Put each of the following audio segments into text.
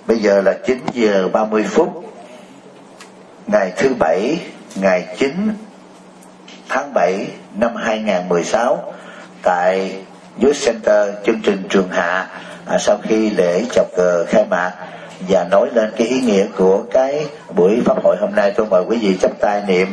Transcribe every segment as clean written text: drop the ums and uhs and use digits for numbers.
Bây giờ là 9 giờ 30 phút ngày thứ Bảy, ngày 9 tháng 7 năm 2016 tại Youth Center, chương trình Trường Hạ. Sau khi lễ chào cờ khai mạc và nói lên cái ý nghĩa của cái buổi pháp hội hôm nay, tôi mời quý vị chắp tay niệm.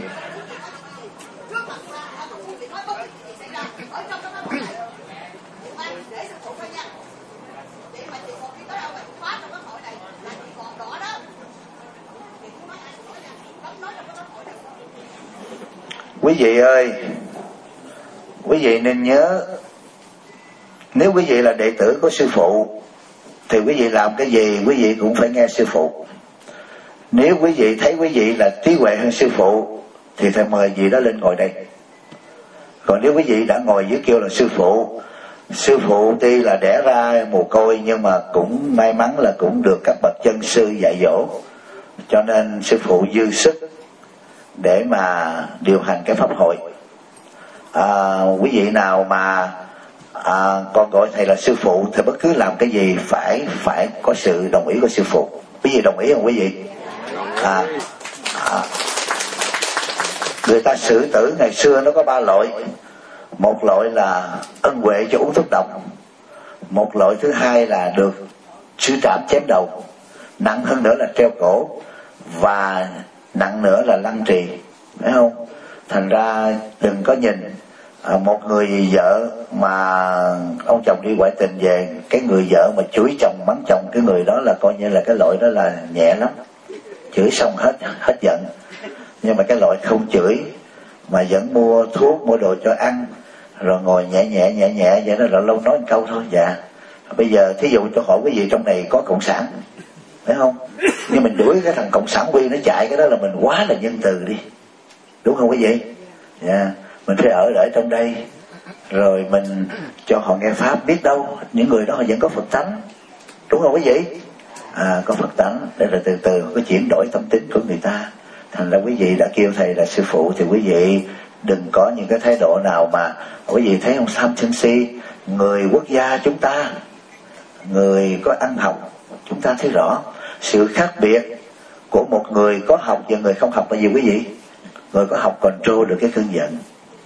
Quý vị ơi, quý vị nên nhớ, nếu quý vị là đệ tử của sư phụ thì quý vị làm cái gì quý vị cũng phải nghe sư phụ. Nếu quý vị thấy quý vị là trí huệ hơn sư phụ thì thầy mời vị đó lên ngồi đây. Còn nếu quý vị đã ngồi dưới kêu là sư phụ tuy là đẻ ra mồ côi nhưng mà cũng may mắn là cũng được các bậc chân sư dạy dỗ, cho nên sư phụ dư sức để mà điều hành cái pháp hội. Quý vị nào mà còn gọi thầy là sư phụ thì bất cứ làm cái gì phải có sự đồng ý của sư phụ. Quý vị đồng ý không quý vị? Người ta xử tử ngày xưa nó có 3 loại. Một loại là ân huệ cho uống thuốc độc, một loại thứ hai là được sư trảm chém đầu, nặng hơn nữa là treo cổ, và nặng nữa là lăng trì, phải không? Thành ra đừng có nhìn một người vợ mà ông chồng đi ngoại tình về, cái người vợ mà chửi chồng mắng chồng, cái người đó là coi như là cái loại đó là nhẹ lắm, chửi xong hết giận. Nhưng mà cái loại không chửi mà vẫn mua thuốc mua đồ cho ăn rồi ngồi nhẹ nhẹ vậy đó, lâu nói một câu thôi. Dạ bây giờ thí dụ tôi hỏi quý vị trong này có cộng sản phải không? Nhưng mình đuổi cái thằng cộng sản Quy nó chạy, cái đó là mình quá là nhân từ đi, đúng không quý vị? Dạ, mình phải ở trong đây rồi mình cho họ nghe pháp, biết đâu những người đó họ vẫn có Phật tánh, đúng không quý vị? Có Phật tánh để rồi từ từ có chuyển đổi tâm tính của người ta. Thành ra quý vị đã kêu thầy là sư phụ thì quý vị đừng có những cái thái độ nào mà quý vị thấy ông tham sân si. Người quốc gia chúng ta, người có ăn học, chúng ta thấy rõ sự khác biệt của một người có học và người không học là gì quý vị? Người có học control được cái cơn giận.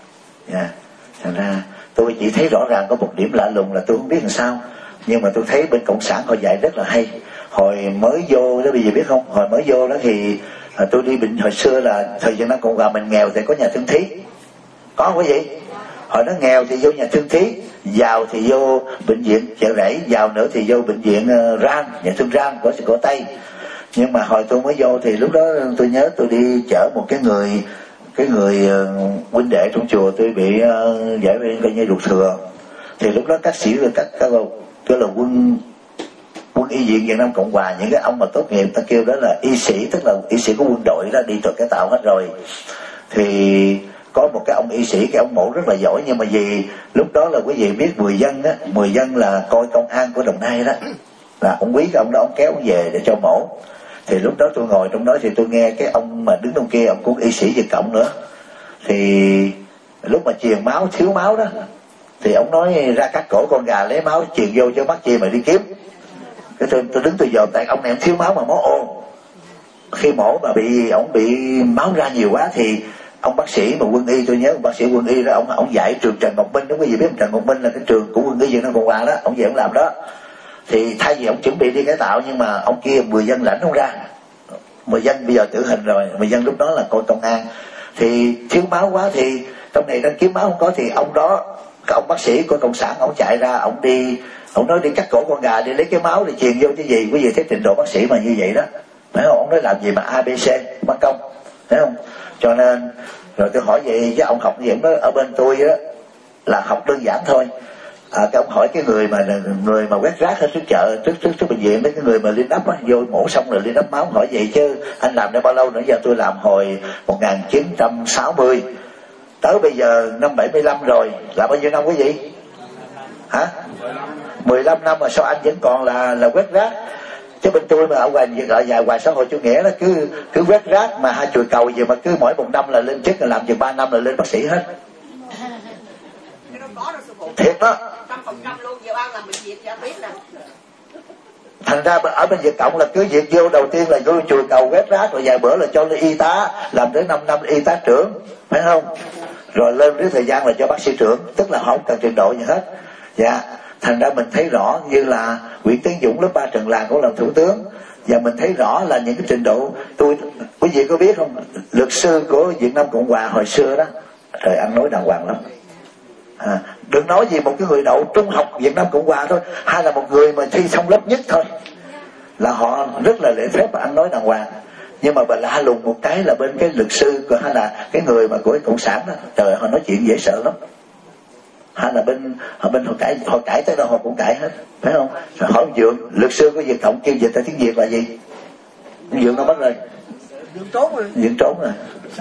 Thành ra tôi chỉ thấy rõ ràng có một điểm lạ lùng là tôi không biết làm sao, nhưng mà tôi thấy bên cộng sản họ dạy rất là hay. Hồi mới vô đó, bây giờ biết không, hồi mới vô đó thì tôi đi bệnh, hồi xưa là thời Việt Nam Cộng Hòa mình nghèo thì có nhà thương thí, có quý vị? Hồi đó nghèo thì vô nhà thương thí, giàu thì vô bệnh viện Chợ Rẫy, giàu nữa thì vô bệnh viện Ran, nhà thương Ran của Tây. Nhưng mà hồi tôi mới vô thì lúc đó tôi nhớ tôi đi chở một cái người huynh đệ trong chùa, tôi bị giải viên coi như ruột thừa. Thì lúc đó các sĩ các cái là quân y viện Việt Nam Cộng Hòa, những cái ông mà tốt nghiệp ta kêu đó là y sĩ, tức là y sĩ của quân đội đó, đi từ cái tạo hết rồi. Thì có một cái ông y sĩ, cái ông mổ rất là giỏi, nhưng mà vì lúc đó là quý vị biết 10 dân là coi công an của Đồng Nai đó, là ông quý cái ông đó, ông kéo ông về để cho mổ. Thì lúc đó tôi ngồi trong đó thì tôi nghe cái ông mà đứng trong kia, ông cũng y sĩ Việt Cộng nữa. Thì lúc mà truyền máu, thiếu máu đó, thì ông nói ra cắt cổ con gà lấy máu truyền vô cho mắc chi mà đi kiếm. Cái tôi đứng tôi dòm, tại ông này ông thiếu máu mà máu ôn. Khi mổ mà ông bị máu ra nhiều quá thì ông bác sĩ mà quân y, tôi nhớ ông bác sĩ quân y đó, ông dạy trường Trần Ngọc Minh, đúng không? Quý vị biết Trần Ngọc Minh là cái trường của quân y Việt Nam Cộng Hòa đó, ông về ông làm đó. Thì thay vì ông chuẩn bị đi cải tạo, nhưng mà ông kia 10 dân lãnh không ra. 10 dân bây giờ tử hình rồi, 10 dân lúc đó là coi công an. Thì thiếu máu quá thì trong này đang kiếm máu không có, thì ông đó, cái ông bác sĩ của cộng sản, ông chạy ra, ông nói đi cắt cổ con gà, đi lấy cái máu để truyền vô cái gì. Quý vị thấy trình độ bác sĩ mà như vậy đó, phải không? Ông nói làm gì mà ABC mất công, thấy không? Cho nên rồi tôi hỏi vậy chứ ông học như vậy, ở bên tôi đó là học đơn giản thôi. Cái ông hỏi cái người mà quét rác ở trước chợ, trước bệnh viện, mấy cái người mà liên đắp á, vô mổ xong rồi liên đắp máu, hỏi vậy chứ anh làm đã bao lâu nữa? Giờ tôi làm hồi 1960 tới bây giờ năm 75 rồi, là bao nhiêu năm quý vị? Hả? 15 năm mà sao anh vẫn còn là quét rác? Chứ bên tôi mà ở ngoài xã hội chủ nghĩa đó cứ quét rác mà 2 chùi cầu gì mà cứ mỗi 1 năm là lên chức, là làm chừng 3 năm là lên bác sĩ hết. Thiệt đó. Thành ra ở bên Việt Cộng là cứ việc vô đầu tiên là vô chùi cầu quét rác, rồi vài bữa là cho lên y tá, làm tới 5 năm y tá trưởng, phải không? Rồi lên đến thời gian là cho bác sĩ trưởng, tức là không cần trình độ gì hết. Dạ, thành ra mình thấy rõ như là Nguyễn Tấn Dũng lớp 3 Trần Làng cũng làm thủ tướng, và mình thấy rõ là những cái trình độ. Quý vị có biết không, luật sư của Việt Nam Cộng Hòa hồi xưa đó, trời, ăn nói đàng hoàng lắm. Đừng nói gì một cái người đậu trung học Việt Nam Cộng Hòa thôi, hay là một người mà thi xong lớp nhất thôi, là họ rất là lễ phép và ăn nói đàng hoàng. Nhưng mà bà lạ lùng một cái là bên cái luật sư hay là cái người mà của cái cộng sản đó, trời, họ nói chuyện dễ sợ lắm. Hay là bên họ cãi tới đâu họ cũng cãi hết, phải không? Rồi hỏi Dượng, luật sư của Việt Cộng kêu dịch ra tiếng Việt là gì? Dượng nó mất rồi. Dượng trốn rồi.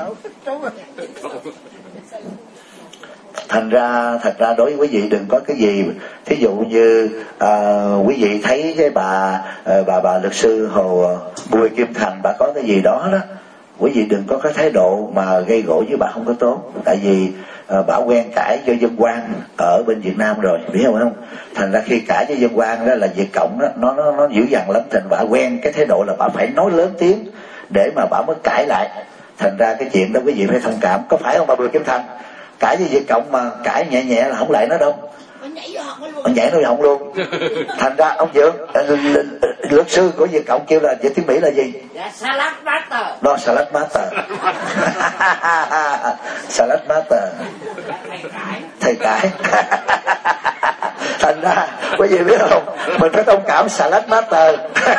Thật ra đối với quý vị đừng có cái gì, thí dụ như quý vị thấy cái bà luật sư Hồ Bùi Kim Thành, bà có cái gì đó đó, quý vị đừng có cái thái độ mà gây gổ với bà, không có tốt. Tại vì bà quen cãi cho dân quan ở bên Việt Nam rồi, biết không? Thành ra khi cãi với dân quan đó là Việt Cộng đó, nó dữ dằn lắm. Thành bà quen cái thái độ là bà phải nói lớn tiếng để mà bà mới cãi lại. Thành ra cái chuyện đó quý vị phải thông cảm, có phải không bà Bùi Kim Thành? Cãi với Việt Cộng mà cãi nhẹ nhẹ là không lại nó đâu, nó nhảy nó họng luôn. Thành ra ông Dượng, luật sư của Việt Cộng kêu là dịch tiếng Mỹ là gì? Salad master. Đó, salad master. Salad master. Thầy cãi. Thành ra quý vị biết không, mình phải thông cảm salad master.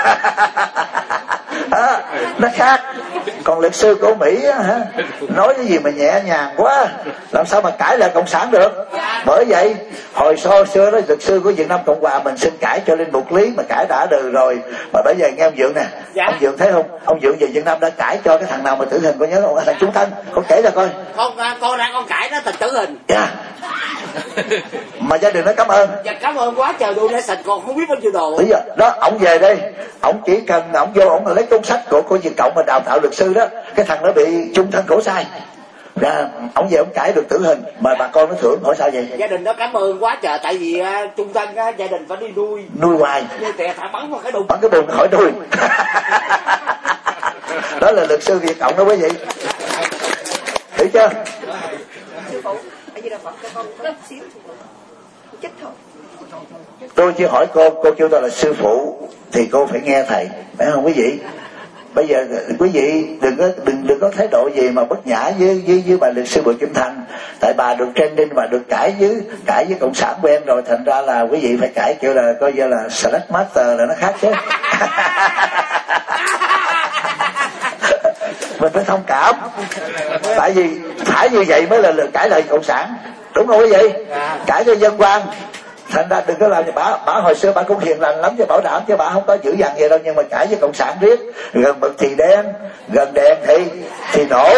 Nó khác. Còn luật sư của Mỹ á, nói cái gì mà nhẹ nhàng quá, làm sao mà cãi lại cộng sản được. Bởi vậy hồi xưa đó, luật sư của Việt Nam Cộng Hòa mình xin cãi cho lên Mục Lý mà cãi đã được rồi. Mà bây giờ nghe ông Dượng nè, ông Dượng thấy không, ông Dượng về Việt Nam đã cãi cho cái thằng nào mà tử hình, có nhớ không? Thằng Trung Thân, con kể ra coi. Con ra con cãi nó tử hình. Dạ. Mà gia đình nó cảm ơn. Dạ, cảm ơn quá trời luôn, để sạch còn không biết bao nhiêu đồ. Bây giờ đó, ông về đây, ông chỉ cần ông vô, ông lấy cuốn sách của Việt Cộng mà đào tạo luật sư đó, cái thằng nó bị chung thân khổ sai ra, ông về ông cãi được tử hình mà bà con nó thưởng. Hỏi sao vậy? Gia đình nó cảm ơn quá trời, tại vì chung thân gia đình phải đi nuôi hoài, như tè thả bắn vào cái đùng, bắn cái đùng khỏi nuôi. Đó là luật sư Việt Cộng đó quý vị, hiểu chưa? Tôi chỉ hỏi cô kêu tôi là sư phụ thì cô phải nghe thầy, phải không quý vị? Bây giờ quý vị đừng có thái độ gì mà bất nhã với bà luật sư Bùi Kim Thành. Tại bà được training và được cãi với cộng sản quen rồi, thành ra là quý vị phải cãi kiểu là coi như là salad master là nó khác chứ. Mình phải thông cảm, tại vì phải như vậy mới là cãi lại cộng sản, đúng không quý vị? Cãi cho dân quan. Thành ra đừng có làm gì bà hồi xưa bà cũng hiền lành lắm cho bảo đảm, chứ bà không có dữ dằn gì đâu. Nhưng mà cãi với cộng sản riết, gần mực thì đen, gần đèn thì nổ.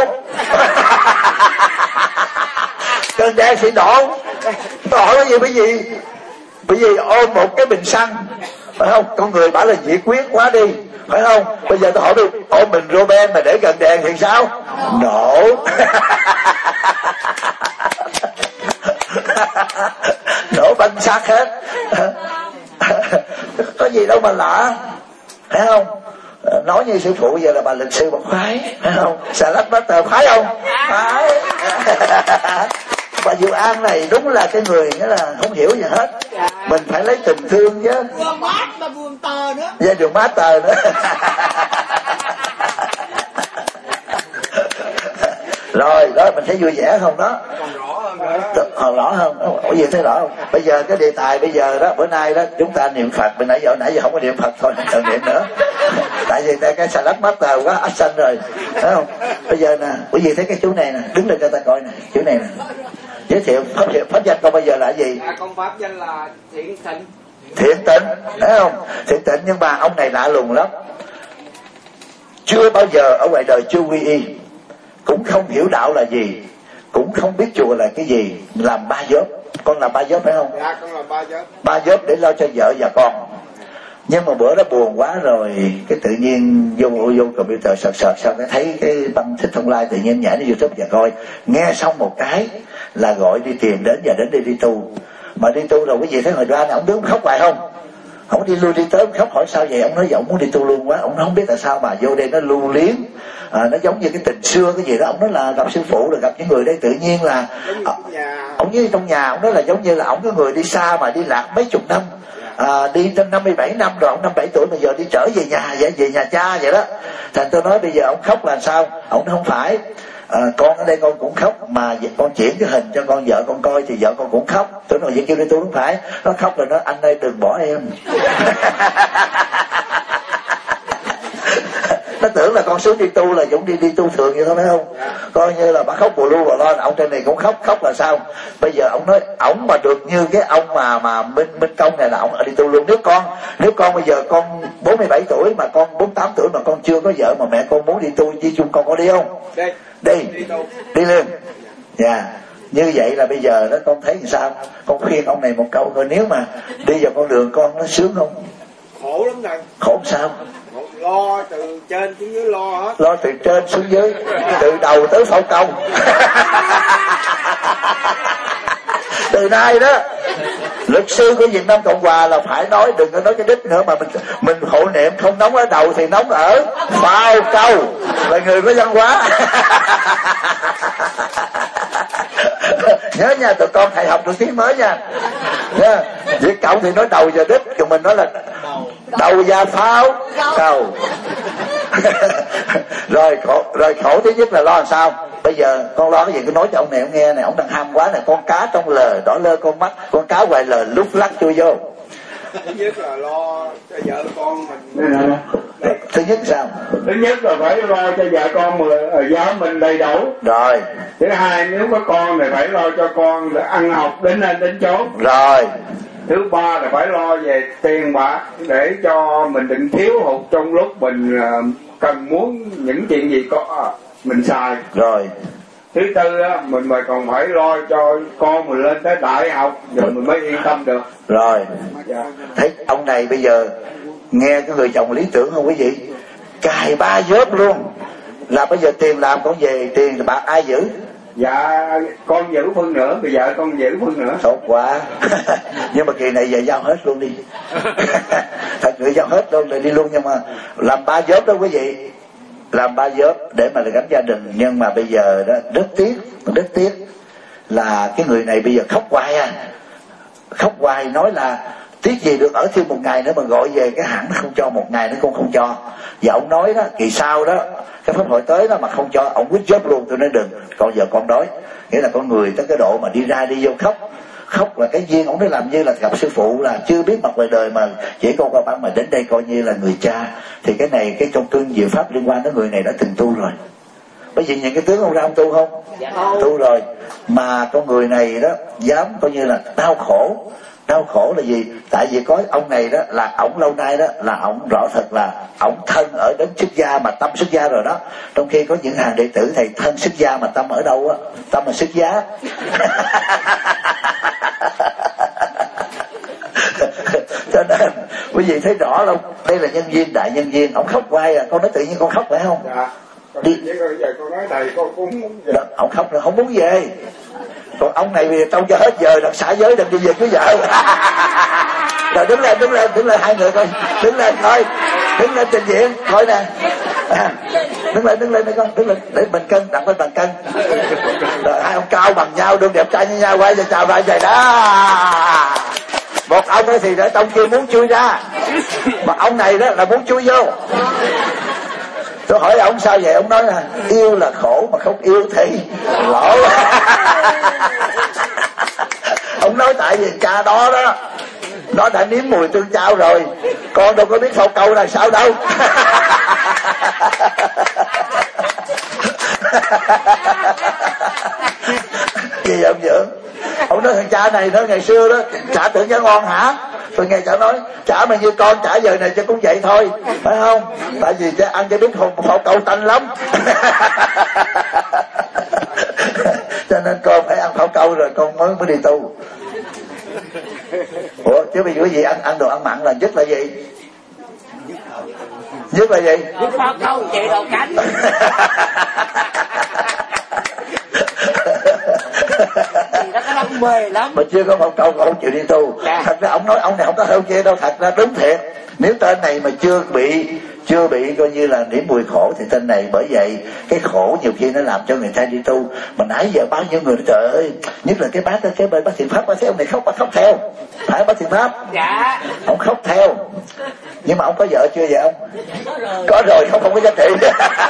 Gần đèn thì nổ. Tôi hỏi cái gì bởi vì ôm một cái bình xăng, phải không? Con người bảo là nhiệt quyết quá đi, phải không? Bây giờ tôi hỏi đi, ôm bình Roben mà để gần đèn thì sao? Nổ. Nổ banh xác hết. Có gì đâu mà lạ, phải không? Nói như sư phụ giờ là bà luật sư một khoái, phải không? Salad master khoái không? Khoái. Bà Diệu An này đúng là cái người nghĩa là không hiểu gì hết. Mình phải lấy tình thương chứ. Buồn mát mà buồn tờ nữa. Dạ, buồn mát tờ nữa. Rồi đó, mình thấy vui vẻ không đó? Còn rõ hơn. Có gì thấy rõ không? Bây giờ cái đề tài bây giờ đó, bữa nay đó chúng ta niệm Phật. Mình nãy giờ không có niệm Phật thôi, đừng niệm nữa. Tại vì cái salad master quá action rồi, phải không? Bây giờ nè, quý vị thấy cái chú này nè, đứng lên cho ta coi nè, chú này nè. Giới thiệu pháp danh con bây giờ là gì? Con pháp danh là Thiện Tịnh. Thiện Tịnh, thấy không? Thiện Tịnh, nhưng mà ông này lạ lùng lắm. Chưa bao giờ ở ngoài đời chưa quy y, cũng không hiểu đạo là gì, cũng không biết chùa là cái gì, làm 3 job. Con làm 3 job phải không? Dạ, con làm 3 job. 3 job để lo cho vợ và con. Nhưng mà bữa đó buồn quá rồi, cái tự nhiên vô computer sợt sao cái thấy cái băng Thích Thông Lai, tự nhiên nhảy lên YouTube và coi. Nghe xong một cái là gọi đi tìm đến, và đến đi tu. Mà đi tu rồi quý vị thấy hồi ra này ông đứng khóc hoài không? Ông đi lui đi tới, ông khóc hỏi sao vậy? Ông nói ông muốn đi tu luôn quá. Ông không biết tại sao mà vô đây nó lưu luyến, nó giống như cái tình xưa cái gì đó. Ông nói là gặp sư phụ rồi gặp những người đây tự nhiên là ông như trong nhà. Ông nói là giống như là ông cái người đi xa mà đi lạc mấy chục năm, đi trên 57 năm rồi, ông 57 tuổi bây giờ đi trở về nhà vậy, về nhà cha vậy đó. Thành tôi nói bây giờ ông khóc là sao? Ông nói không phải, con ở đây con cũng khóc, mà con chuyển cái hình cho con vợ con coi thì vợ con cũng khóc. Tôi nói vậy kêu đi tu không phải. Nó khóc rồi nó anh ơi đừng bỏ em. Nó tưởng là con xuống đi tu là Dũng đi tu thường vậy thôi phải không? Coi như là bà khóc bù lu bù lo, ông trên này cũng khóc là sao? Bây giờ ông nói ổng mà được như cái ông mà Minh Công này là ổng đi tu luôn. Nếu con bây giờ con 47 tuổi mà con 48 tuổi mà con chưa có vợ mà mẹ con muốn đi tu chi chung, con có đi không? Đi luôn. Dạ. Như vậy là bây giờ đó con thấy làm sao? Con khuyên ông này một câu thôi, nếu mà đi vào con đường con nó sướng không? Khổ lắm thầy. Khổ sao? Lo từ trên xuống dưới lo hết. Lo từ trên xuống dưới, từ đầu tới phao câu. Từ nay đó luật sư của Việt Nam Cộng Hòa là phải nói, đừng có nói cái đích nữa, mà mình hộ niệm không nóng ở đầu thì nóng ở phao câu, là người có văn hóa. Nhớ nha tụi con, thầy học được tiếng mới nha. Việt Cộng thì nói đầu và đích, còn mình nói là đầu và phao câu. Rồi khổ thứ nhất là lo làm sao? Bây giờ con lo cái gì cứ nói cho ông này ông nghe này, ông đang ham quá này. Con cá trong lờ đỏ lơ con mắt, con cá ngoài lờ lúc lắc chui vô. Thứ nhất là lo cho vợ con mình. Thứ nhất sao? Thứ nhất là phải lo cho vợ con giáo mình đầy đủ. Rồi. Thứ hai, nếu có con thì phải lo cho con để ăn học đến nơi đến chốn. Rồi. Thứ ba là phải lo về tiền bạc để cho mình đừng thiếu hụt trong lúc mình cần muốn những chuyện gì có mình xài. Rồi. Thứ tư á, mình còn phải lo cho con mình lên tới đại học rồi mình mới yên tâm được. Rồi. Dạ. Thấy ông này bây giờ nghe cái người chồng lý tưởng không quý vị? Cài 3 job luôn. Là bây giờ tiền làm con về, tiền bạc ai giữ? Dạ con giữ phân nửa, bây giờ con giữ phân nửa. Tốt quá. Nhưng mà kỳ này về giao hết luôn đi. Thật sự giao hết luôn rồi đi luôn. Nhưng mà làm 3 job đó quý vị, làm 3 job để mà gắn gia đình. Nhưng mà bây giờ đó rất tiếc là cái người này bây giờ khóc hoài nói là tiếc gì được ở thêm một ngày nữa mà gọi về cái hãng nó không cho, một ngày nữa cũng không cho. Và ông nói đó kỳ sau đó cái pháp hội tới đó mà không cho, ông quýt job luôn. Tôi nói đừng, con giờ con đói. Nghĩa là con người tới cái độ mà đi ra đi vô khóc là cái duyên. Ông nói làm như là gặp sư phụ là chưa biết mặt ngoài đời mà chỉ con qua bản mà đến đây coi như là người cha. Thì cái này cái trong cương diệu pháp liên quan tới người này đã từng tu rồi. Bởi vì những cái tướng ông ra ông tu không? Dạ. Tu rồi. Mà con người này đó dám coi như là đau khổ là gì? Tại vì có ông này đó là ổng lâu nay đó là ổng rõ thật là ổng thân ở đến xuất gia mà tâm xuất gia rồi đó. Trong khi có những hàng đệ tử thầy thân xuất gia mà tâm ở đâu á? Tâm là xuất giá. Cho nên quý vị thấy rõ không? Đây là nhân viên, đại nhân viên. Ông khóc hoài à. Con nói tự nhiên con khóc phải không? Dạ. Đi. Giờ con nói thầy con cũng muốn về. Ông khóc là không muốn về. Còn ông này bây giờ trông cho hết giờ đặt xả giới đừng đi về với vợ. Rồi đứng lên hai người coi, đứng lên trình diện coi nè. Đứng lên con, đứng lên để mình cân, đặt lên bàn cân. Rồi hai ông cao bằng nhau, đương đẹp trai như nhau, quay ra chào lại vậy đó. Một ông ấy thì để trong kia muốn chui ra, mà ông này đó là muốn chui vô. Tôi hỏi ông sao vậy? Ông nói là yêu là khổ mà không yêu thì lỗ. Ông nói tại vì cha đó nó đã nếm mùi tương chao rồi, con đâu có biết phao câu là sao đâu. Gì ông dưỡng? Ông nói thằng cha này nó ngày xưa đó chả tưởng nó ngon hả? Tôi nghe chả nói chả mà như con chả giờ này cho cũng vậy thôi, phải không? Tại vì cha ăn cho biết phao câu tanh lắm. Cho nên con phải ăn phao câu rồi con mới đi tu. Ủa chứ bây giờ quý vị ăn đồ ăn mặn là nhất là gì? Nhất là gì? Nhất phao câu chị đầu cánh. mê lắm mà chưa có một câu ông chịu đi tu. Thật ra ông nói ông này không có heo chê đâu, thật ra đúng thiệt. Nếu tên này mà chưa bị coi như là điểm mùi khổ thì tên này, bởi vậy cái khổ nhiều khi nó làm cho người ta đi tu. Mà nãy giờ bao nhiêu người trời ơi, nhất là cái bác ở cái bên bác Thiện Pháp, bác thấy ông này khóc, bác khóc theo. Phải bác Thiện Pháp? Dạ. Ông khóc theo. Nhưng mà ông có vợ chưa vậy ông? Có rồi, không có giá trị.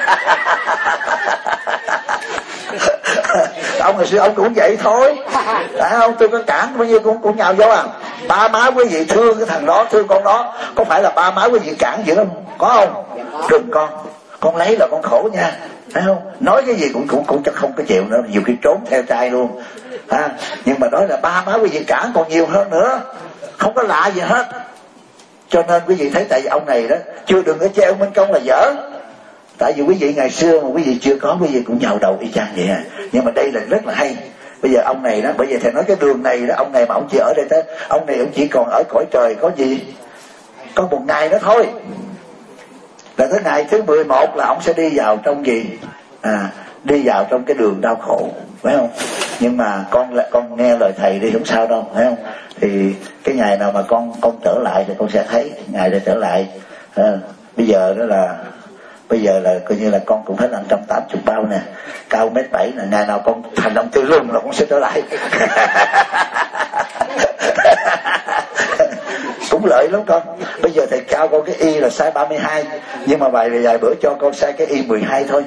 Ông ngày xưa ông cũng vậy thôi. Không, tôi có cản bao nhiêu cũng nhào vô à. Ba má quý vị thương cái thằng đó, thương con đó, có phải là ba má quý vị cản dữ không? Có không? Đừng con lấy là con khổ nha, thấy không? Nói cái gì cũng chắc không có chịu nữa, nhiều khi trốn theo trai luôn. Nhưng mà nói là ba má quý vị cản còn nhiều hơn nữa, không có lạ gì hết. Cho nên quý vị thấy tại vì ông này đó chưa đừng có chê ông Minh Công là dở. Tại vì quý vị ngày xưa mà quý vị chưa có, quý vị cũng nhào đầu y chang vậy à. Nhưng mà đây là rất là hay. Bây giờ ông này đó, bởi vì thầy nói cái đường này đó, ông này mà ông chỉ ở đây tới, ông này ông chỉ còn ở cõi trời có gì? Có một ngày đó thôi. Là tới ngày thứ 11 là ông sẽ đi vào trong gì? Đi vào trong cái đường đau khổ, phải không? Nhưng mà con nghe lời thầy đi không sao đâu, phải không? Thì cái ngày nào mà con trở lại thì con sẽ thấy ngày để trở lại. Bây giờ là coi như là con cũng hết 180 bao nè, cao 1m7 nè, ngày nào con thành ông Tư Luân là con sẽ trở lại. Cũng lợi lắm con. Bây giờ thầy cao con cái y là size 32, nhưng mà vài bữa cho con size cái y 12 thôi.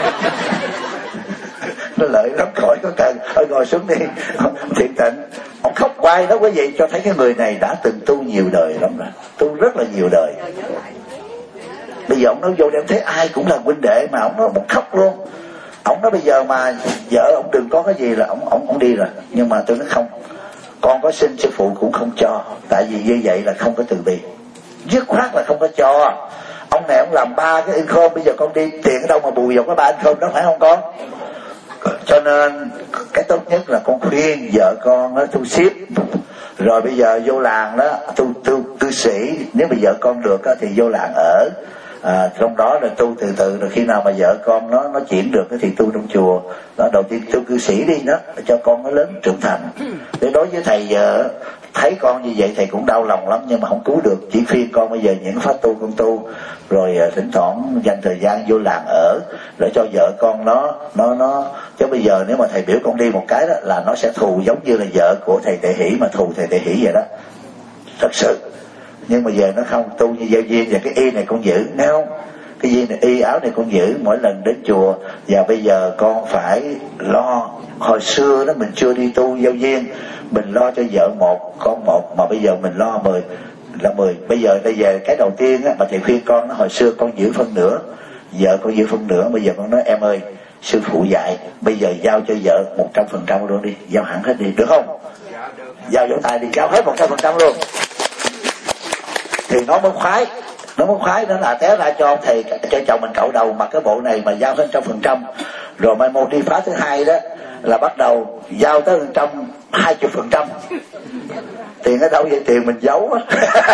Nó lợi lắm, khỏi có cần. Thôi ngồi xuống đi. Thiện Tịnh ông khóc hoài đó quý vị, cho thấy cái người này đã từng tu nhiều đời lắm rồi, tu rất là nhiều đời. Bây giờ ông nói vô đem thấy ai cũng là huynh đệ mà ông nói một khóc luôn. Ông nói bây giờ mà vợ ông đừng có cái gì là ông đi rồi. Nhưng mà tôi nói không, con có xin sư phụ cũng không cho. Tại vì như vậy là không có từ bi, dứt khoát là không có cho. Ông này ông làm 3 cái in khôn, bây giờ con đi tiền ở đâu mà bù vào cái 3 in khôn đó, phải không con? Cho nên cái tốt nhất là con khuyên vợ con nó tu xếp. Rồi bây giờ vô làng đó tu sĩ, nếu mà vợ con được thì vô làng ở. Trong đó là tu từ từ, rồi khi nào mà vợ con nó chuyển được thì tu trong chùa. Đó, đầu tiên tu cư sĩ đi đó, cho con nó lớn trưởng thành. Để đối với thầy giờ thấy con như vậy thầy cũng đau lòng lắm, nhưng mà không cứu được. Chỉ khuyên con bây giờ những pháp tu con tu, rồi thỉnh thoảng dành thời gian vô làng ở để cho vợ con nó chứ bây giờ nếu mà thầy biểu con đi một cái đó là nó sẽ thù, giống như là vợ của thầy Tệ Hỷ mà thù thầy Tệ Hỷ vậy đó, thật sự. Nhưng mà giờ nó không, tu như giao duyên, và cái y này con giữ, nghe không? Cái duyên này, y áo này con giữ mỗi lần đến chùa. Và bây giờ con phải lo. Hồi xưa đó mình chưa đi tu giao duyên, mình lo cho vợ một con một, mà bây giờ mình lo 10. Bây giờ cái đầu tiên á mà thầy khuyên con nó, hồi xưa con giữ phân nửa, vợ con giữ phân nửa. Bây giờ con nói em ơi, sư phụ dạy, bây giờ giao cho vợ 100% luôn đi, giao hẳn hết đi, được không? Giao vỗ tay đi, giao hết 100% luôn. Thì nó mới khoái, nó là té ra cho thầy, cho chồng mình cạo đầu mặc cái bộ này mà giao hết 100%. Rồi mai mốt đi phá thứ hai đó là bắt đầu giao tới 120%. Tiền ở đâu vậy? Tiền mình giấu á.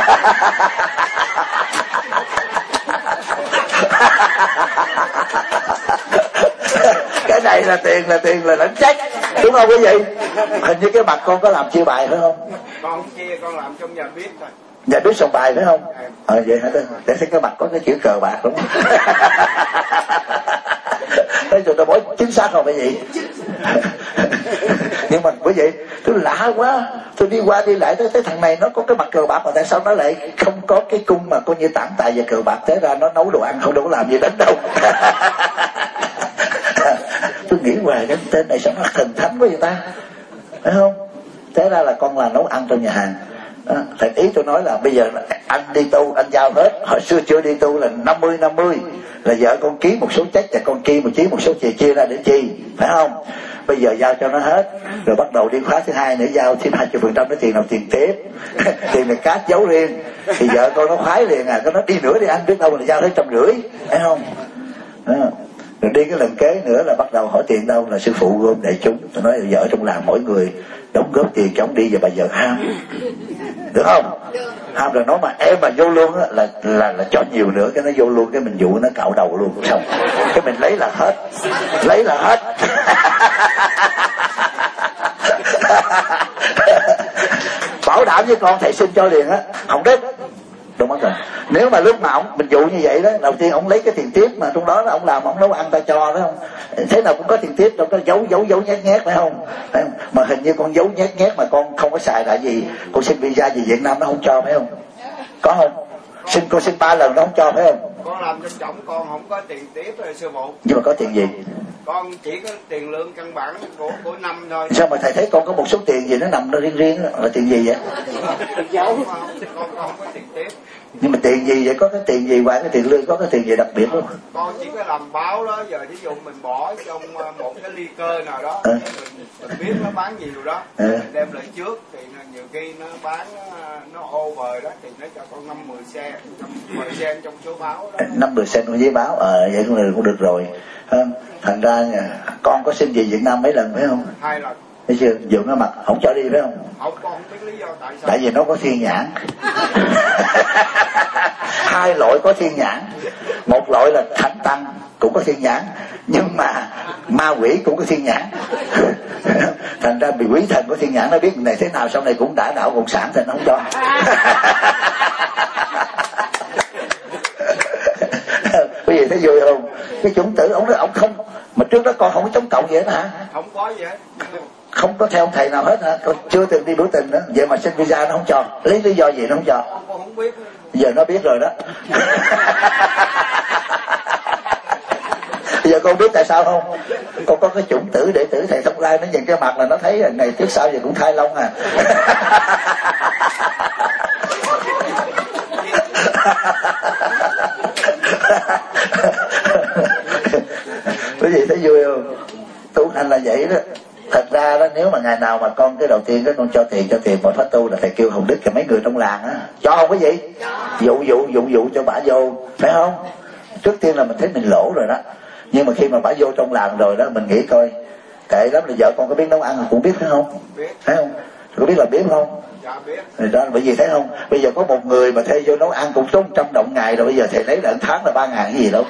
Cái này là tiền là lãnh trách, đúng không quý vị? Hình như cái mặt con có làm chia bài phải không? Con chia, con làm trong nhà biết thôi. Nhà biết sòng bài phải không? Vậy hả? Để thấy cái mặt có cái chữ cờ bạc đúng không? Thế rồi tôi nói chính xác không phải vậy? Nhưng mà quý vị, tôi lạ quá, tôi đi qua đi lại thấy thằng này nó có cái mặt cờ bạc, mà tại sao nó lại không có cái cung mà coi như tản tài về cờ bạc? Thế ra nó nấu đồ ăn không đâu có làm gì đến đâu. Tôi nghĩ hoài cái tên này sao nó thần thánh quá vậy ta, phải không? Thế ra là con là nấu ăn trong nhà hàng. Thầy ý tôi nói là bây giờ anh đi tu anh giao hết. Hồi xưa chưa đi tu là 50-50, là vợ con ký một số check và con ký một số chia ra để chi, phải không? Bây giờ giao cho nó hết, rồi bắt đầu đi khóa thứ hai nữa giao thêm 20%, cái tiền nào tiền tiếp. Tiền này cát giấu riêng. Thì vợ con nó khoái liền à, nó đi nữa đi anh, biết đâu là giao hết 150, phải không? Rồi đi cái lần kế nữa là bắt đầu hỏi tiền đâu, là sư phụ gom đại chúng. Tôi nói vợ trong làng mỗi người đóng góp tiền cho ông đi, và bà vợ ham, được không? Ham là nói mà em mà vô luôn á là cho nhiều nữa, cái nó vô luôn, cái mình dụ nó cạo đầu luôn, xong cái mình lấy là hết. Bảo đảm với con thầy xin cho liền á, không đứt. Đúng không? Nếu mà lúc mà mình dụ như vậy đó, đầu tiên ông lấy cái tiền tiếp mà trong đó ông làm ông nấu ăn ta cho đó không, thế nào cũng có tiền tiếp, đâu có giấu nhét phải không? Mà hình như con giấu nhét mà con không có xài lại gì, con xin visa về Việt Nam nó không cho phải không? Có không? Con xin 3 lần nó không cho phải không? Con làm trong trọng con không có tiền tiếp rồi sư phụ. Nhưng mà có tiền gì? Con chỉ có tiền lương căn bản của năm thôi. Sao mà thầy thấy con có một số tiền gì nó nằm đó riêng là tiền gì vậy? Con không có tiền tiếp. Nhưng mà tiền gì vậy? Có cái tiền gì ngoài cái tiền lương, có cái tiền gì đặc biệt không? Con chỉ có làm báo đó, giờ ví dụ mình bỏ trong một cái ly cơ nào đó, mình biết nó bán gì rồi đó, mình đem lại trước thì nhiều khi nó bán nó over đó thì nó cho con 5-10 xe, 10 xe trong số báo đó. 5-10 xe trong giấy báo, vậy cũng được rồi. Thành ra con có xin về Việt Nam mấy lần phải không? 2 lần. Thấy chưa? Dượng nó mặt không cho đi phải không? Không, con không biết lý do tại sao. Tại vì nó có thiên nhãn. 2 loại có thiên nhãn. Một loại là thánh tăng cũng có thiên nhãn, nhưng mà ma quỷ cũng có thiên nhãn. Thành ra bị quỷ thần có thiên nhãn, nó biết này thế nào sau này cũng đã đạo cộng sản thì nó không cho. Cái gì thấy vui không? Cái chủng tử ông không, mà trước đó con không có chống cộng vậy đó hả? Không có gì hết. Không có theo ông thầy nào hết hả? Con chưa từng đi biểu tình nữa, vậy mà xin visa nó không cho, lấy lý do gì nó không cho? Con không biết. Giờ nó biết rồi đó. Bây giờ con biết tại sao không? Con có cái chủng tử đệ tử thầy Thông Lai, nó nhìn cái mặt là nó thấy ngày trước sau giờ cũng thay lông à. Quý vị thấy vui không? Tu hành là vậy đó. Thật ra đó, nếu mà ngày nào mà con cái đầu tiên cái con cho tiền một phát tu là thầy kêu Hồng Đức và mấy người trong làng á cho không cái gì, dụ cho bả vô phải không? Trước tiên là mình thấy mình lỗ rồi đó, nhưng mà khi mà bả vô trong làng rồi đó mình nghĩ coi kệ lắm, là vợ con có biết nấu ăn cũng biết phải không? Biết. Thấy không? Có biết là biết không? Dạ biết. Rồi đó, bởi vì thấy không, bây giờ có một người mà thuê vô nấu ăn cũng tốn 100 đồng ngày rồi, bây giờ thầy lấy là tháng là 3.000 cái gì đâu.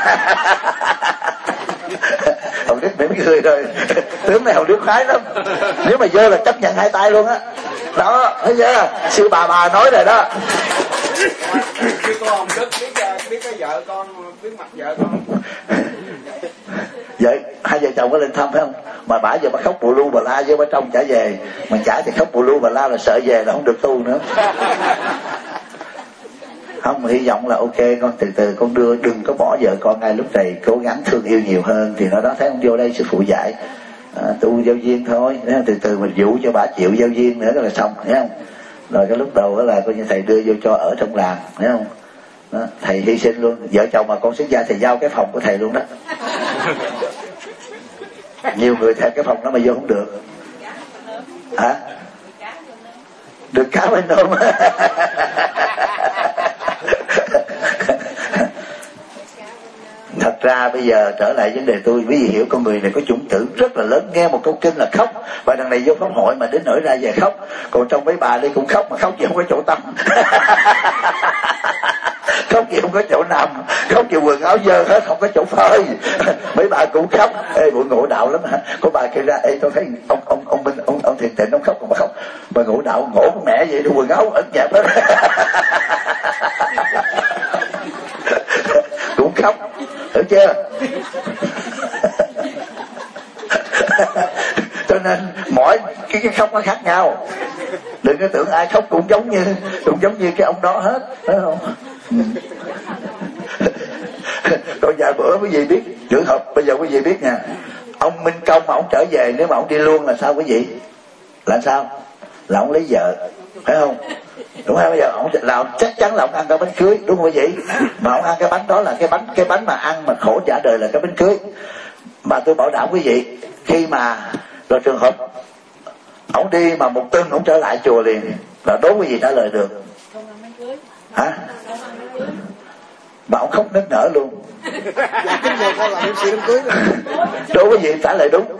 Hồng Đức mỉm cười rồi, tướng này Hồng Đức khoái lắm, nếu mà vô là chấp nhận 2 tay luôn á. Đó, thấy chưa? Sư bà nói rồi đó. Chứ con Hồng Đức biết cái vợ con, biết mặt vợ con. Vậy 2 vợ chồng có lên thăm phải không? Mà bả giờ bà khóc bù lu bà la với bà trong trả về, mà trả thì khóc bù lu bà la là sợ về là không được tu nữa. Không, hy vọng là ok, con từ từ con đưa, đừng có bỏ vợ con ngay lúc này, cố gắng thương yêu nhiều hơn thì nó đó. Thấy không, vô đây sư phụ dạy tu giao duyên thôi, từ từ mình dụ cho bà chịu giao duyên nữa là xong, thấy không? Rồi cái lúc đầu đó là coi như thầy đưa vô cho ở trong làng, thấy không? Đó, thầy hy sinh luôn, vợ chồng mà con xuất gia thầy giao cái phòng của thầy luôn đó. Nhiều người theo cái phòng đó mà vô không được hả? Được cá bên không? Thật ra bây giờ trở lại vấn đề tôi, quý vị hiểu con người này có chủng tử rất là lớn, nghe một câu kinh là khóc, và đằng này vô pháp hội mà đến nỗi ra về khóc, còn trong mấy bà đây cũng khóc mà khóc gì không có chỗ tâm. Khóc gì không có chỗ nằm, khóc gì quần áo dơ hết, không có chỗ phơi. Mấy bà cũng khóc. Ê, buổi ngộ đạo lắm hả? Có bà kêu ra, ê tôi thấy ông Thiền Tịnh ông khóc còn mà khóc, bà ngộ đạo ngộ con mẹ vậy, quần áo ẩn nhạt hết. Cũng khóc, hiểu chưa? Cho nên mỗi cái khóc nó khác nhau, đừng có tưởng ai khóc cũng giống như cái ông đó hết, phải không? Còn vài bữa quý vị biết trường hợp, bây giờ quý vị biết nha, ông Minh Công mà ông trở về, nếu mà ông đi luôn là sao quý vị? Là sao? Là ông lấy vợ, phải không? Đúng không? Bây giờ ông là chắc chắn là ông ăn cái bánh cưới, đúng không quý vị? Mà ông ăn cái bánh đó là cái bánh mà ăn mà khổ trả đời là cái bánh cưới. Mà tôi bảo đảm quý vị, khi mà rồi trường hợp ông đi mà một tuần ông trở lại chùa liền, là đố quý vị trả lời được hả? Mà ông khóc nức nở luôn. Dạ kính mời con làm MC đám cưới rồi. Đố quý vị trả lời đúng.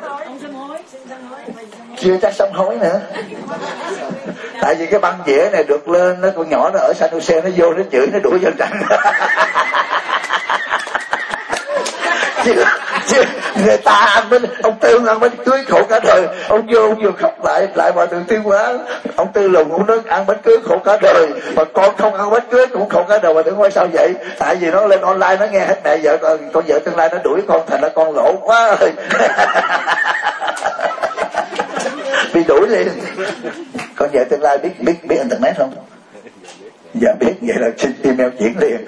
Chưa chắc sám hối nữa. Tại vì cái băng dĩa này được lên, nó con nhỏ nó ở San Jose, nó vô nó chửi, nó đuổi dân tranh. Người ta ăn bánh, ông Tư ăn bánh cưới khổ cả đời, ông vừa khóc lại mọi đường tiêu hóa. Ông Tư Lùng cũng nói ăn bánh cưới khổ cả đời, mà con không ăn bánh cưới cũng khổ cả đời. Mà đừng nói sao vậy, tại vì nó lên online nó nghe hết mẹ vợ con vợ tương lai nó đuổi con, thành ra con lỗ quá rồi. Bị đuổi liền. Con vợ tương lai biết internet không? Dạ biết, vậy là xin email chuyển liền.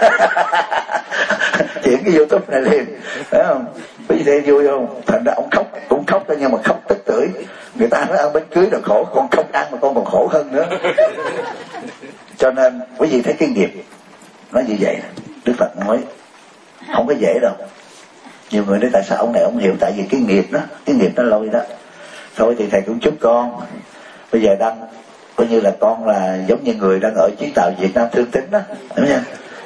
Chuyển cái YouTube này liền, phải không? Bây giờ vui không? Thành ra ông khóc, cũng khóc thôi, nhưng mà khóc tức tưởi. Người ta nói ăn bánh cưới là khổ, con không ăn mà con còn khổ hơn nữa. Cho nên quý vị thấy cái nghiệp nó như vậy. Đức Phật nói không có dễ đâu. Nhiều người nói tại sao ông này ông hiểu, tại vì cái nghiệp nó lôi đó. Thôi thì thầy cũng chúc con bây giờ đang coi như là con là giống như người đang ở chuyến tàu Việt Nam Thương Tín đó, đúng không?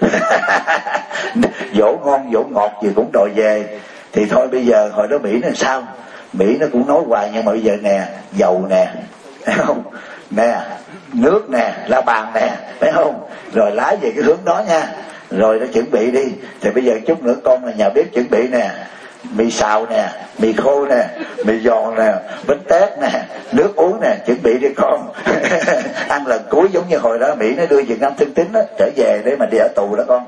Dỗ ngon dỗ ngọt gì cũng đòi về. Thì thôi bây giờ hồi đó Mỹ nó sao, Mỹ nó cũng nói hoài, nhưng mà bây giờ nè, dầu nè, phải không, nè, nước nè, la bàn nè, phải không, rồi lái về cái hướng đó nha, rồi nó chuẩn bị đi. Thì bây giờ chút nữa con là nhà bếp chuẩn bị nè, mì xào nè, mì khô nè, mì giòn nè, bánh tét nè, nước uống nè, chuẩn bị đi con. Ăn lần cuối giống như hồi đó Mỹ nó đưa Việt Nam Thương Tín đó trở về để mà đi ở tù đó con.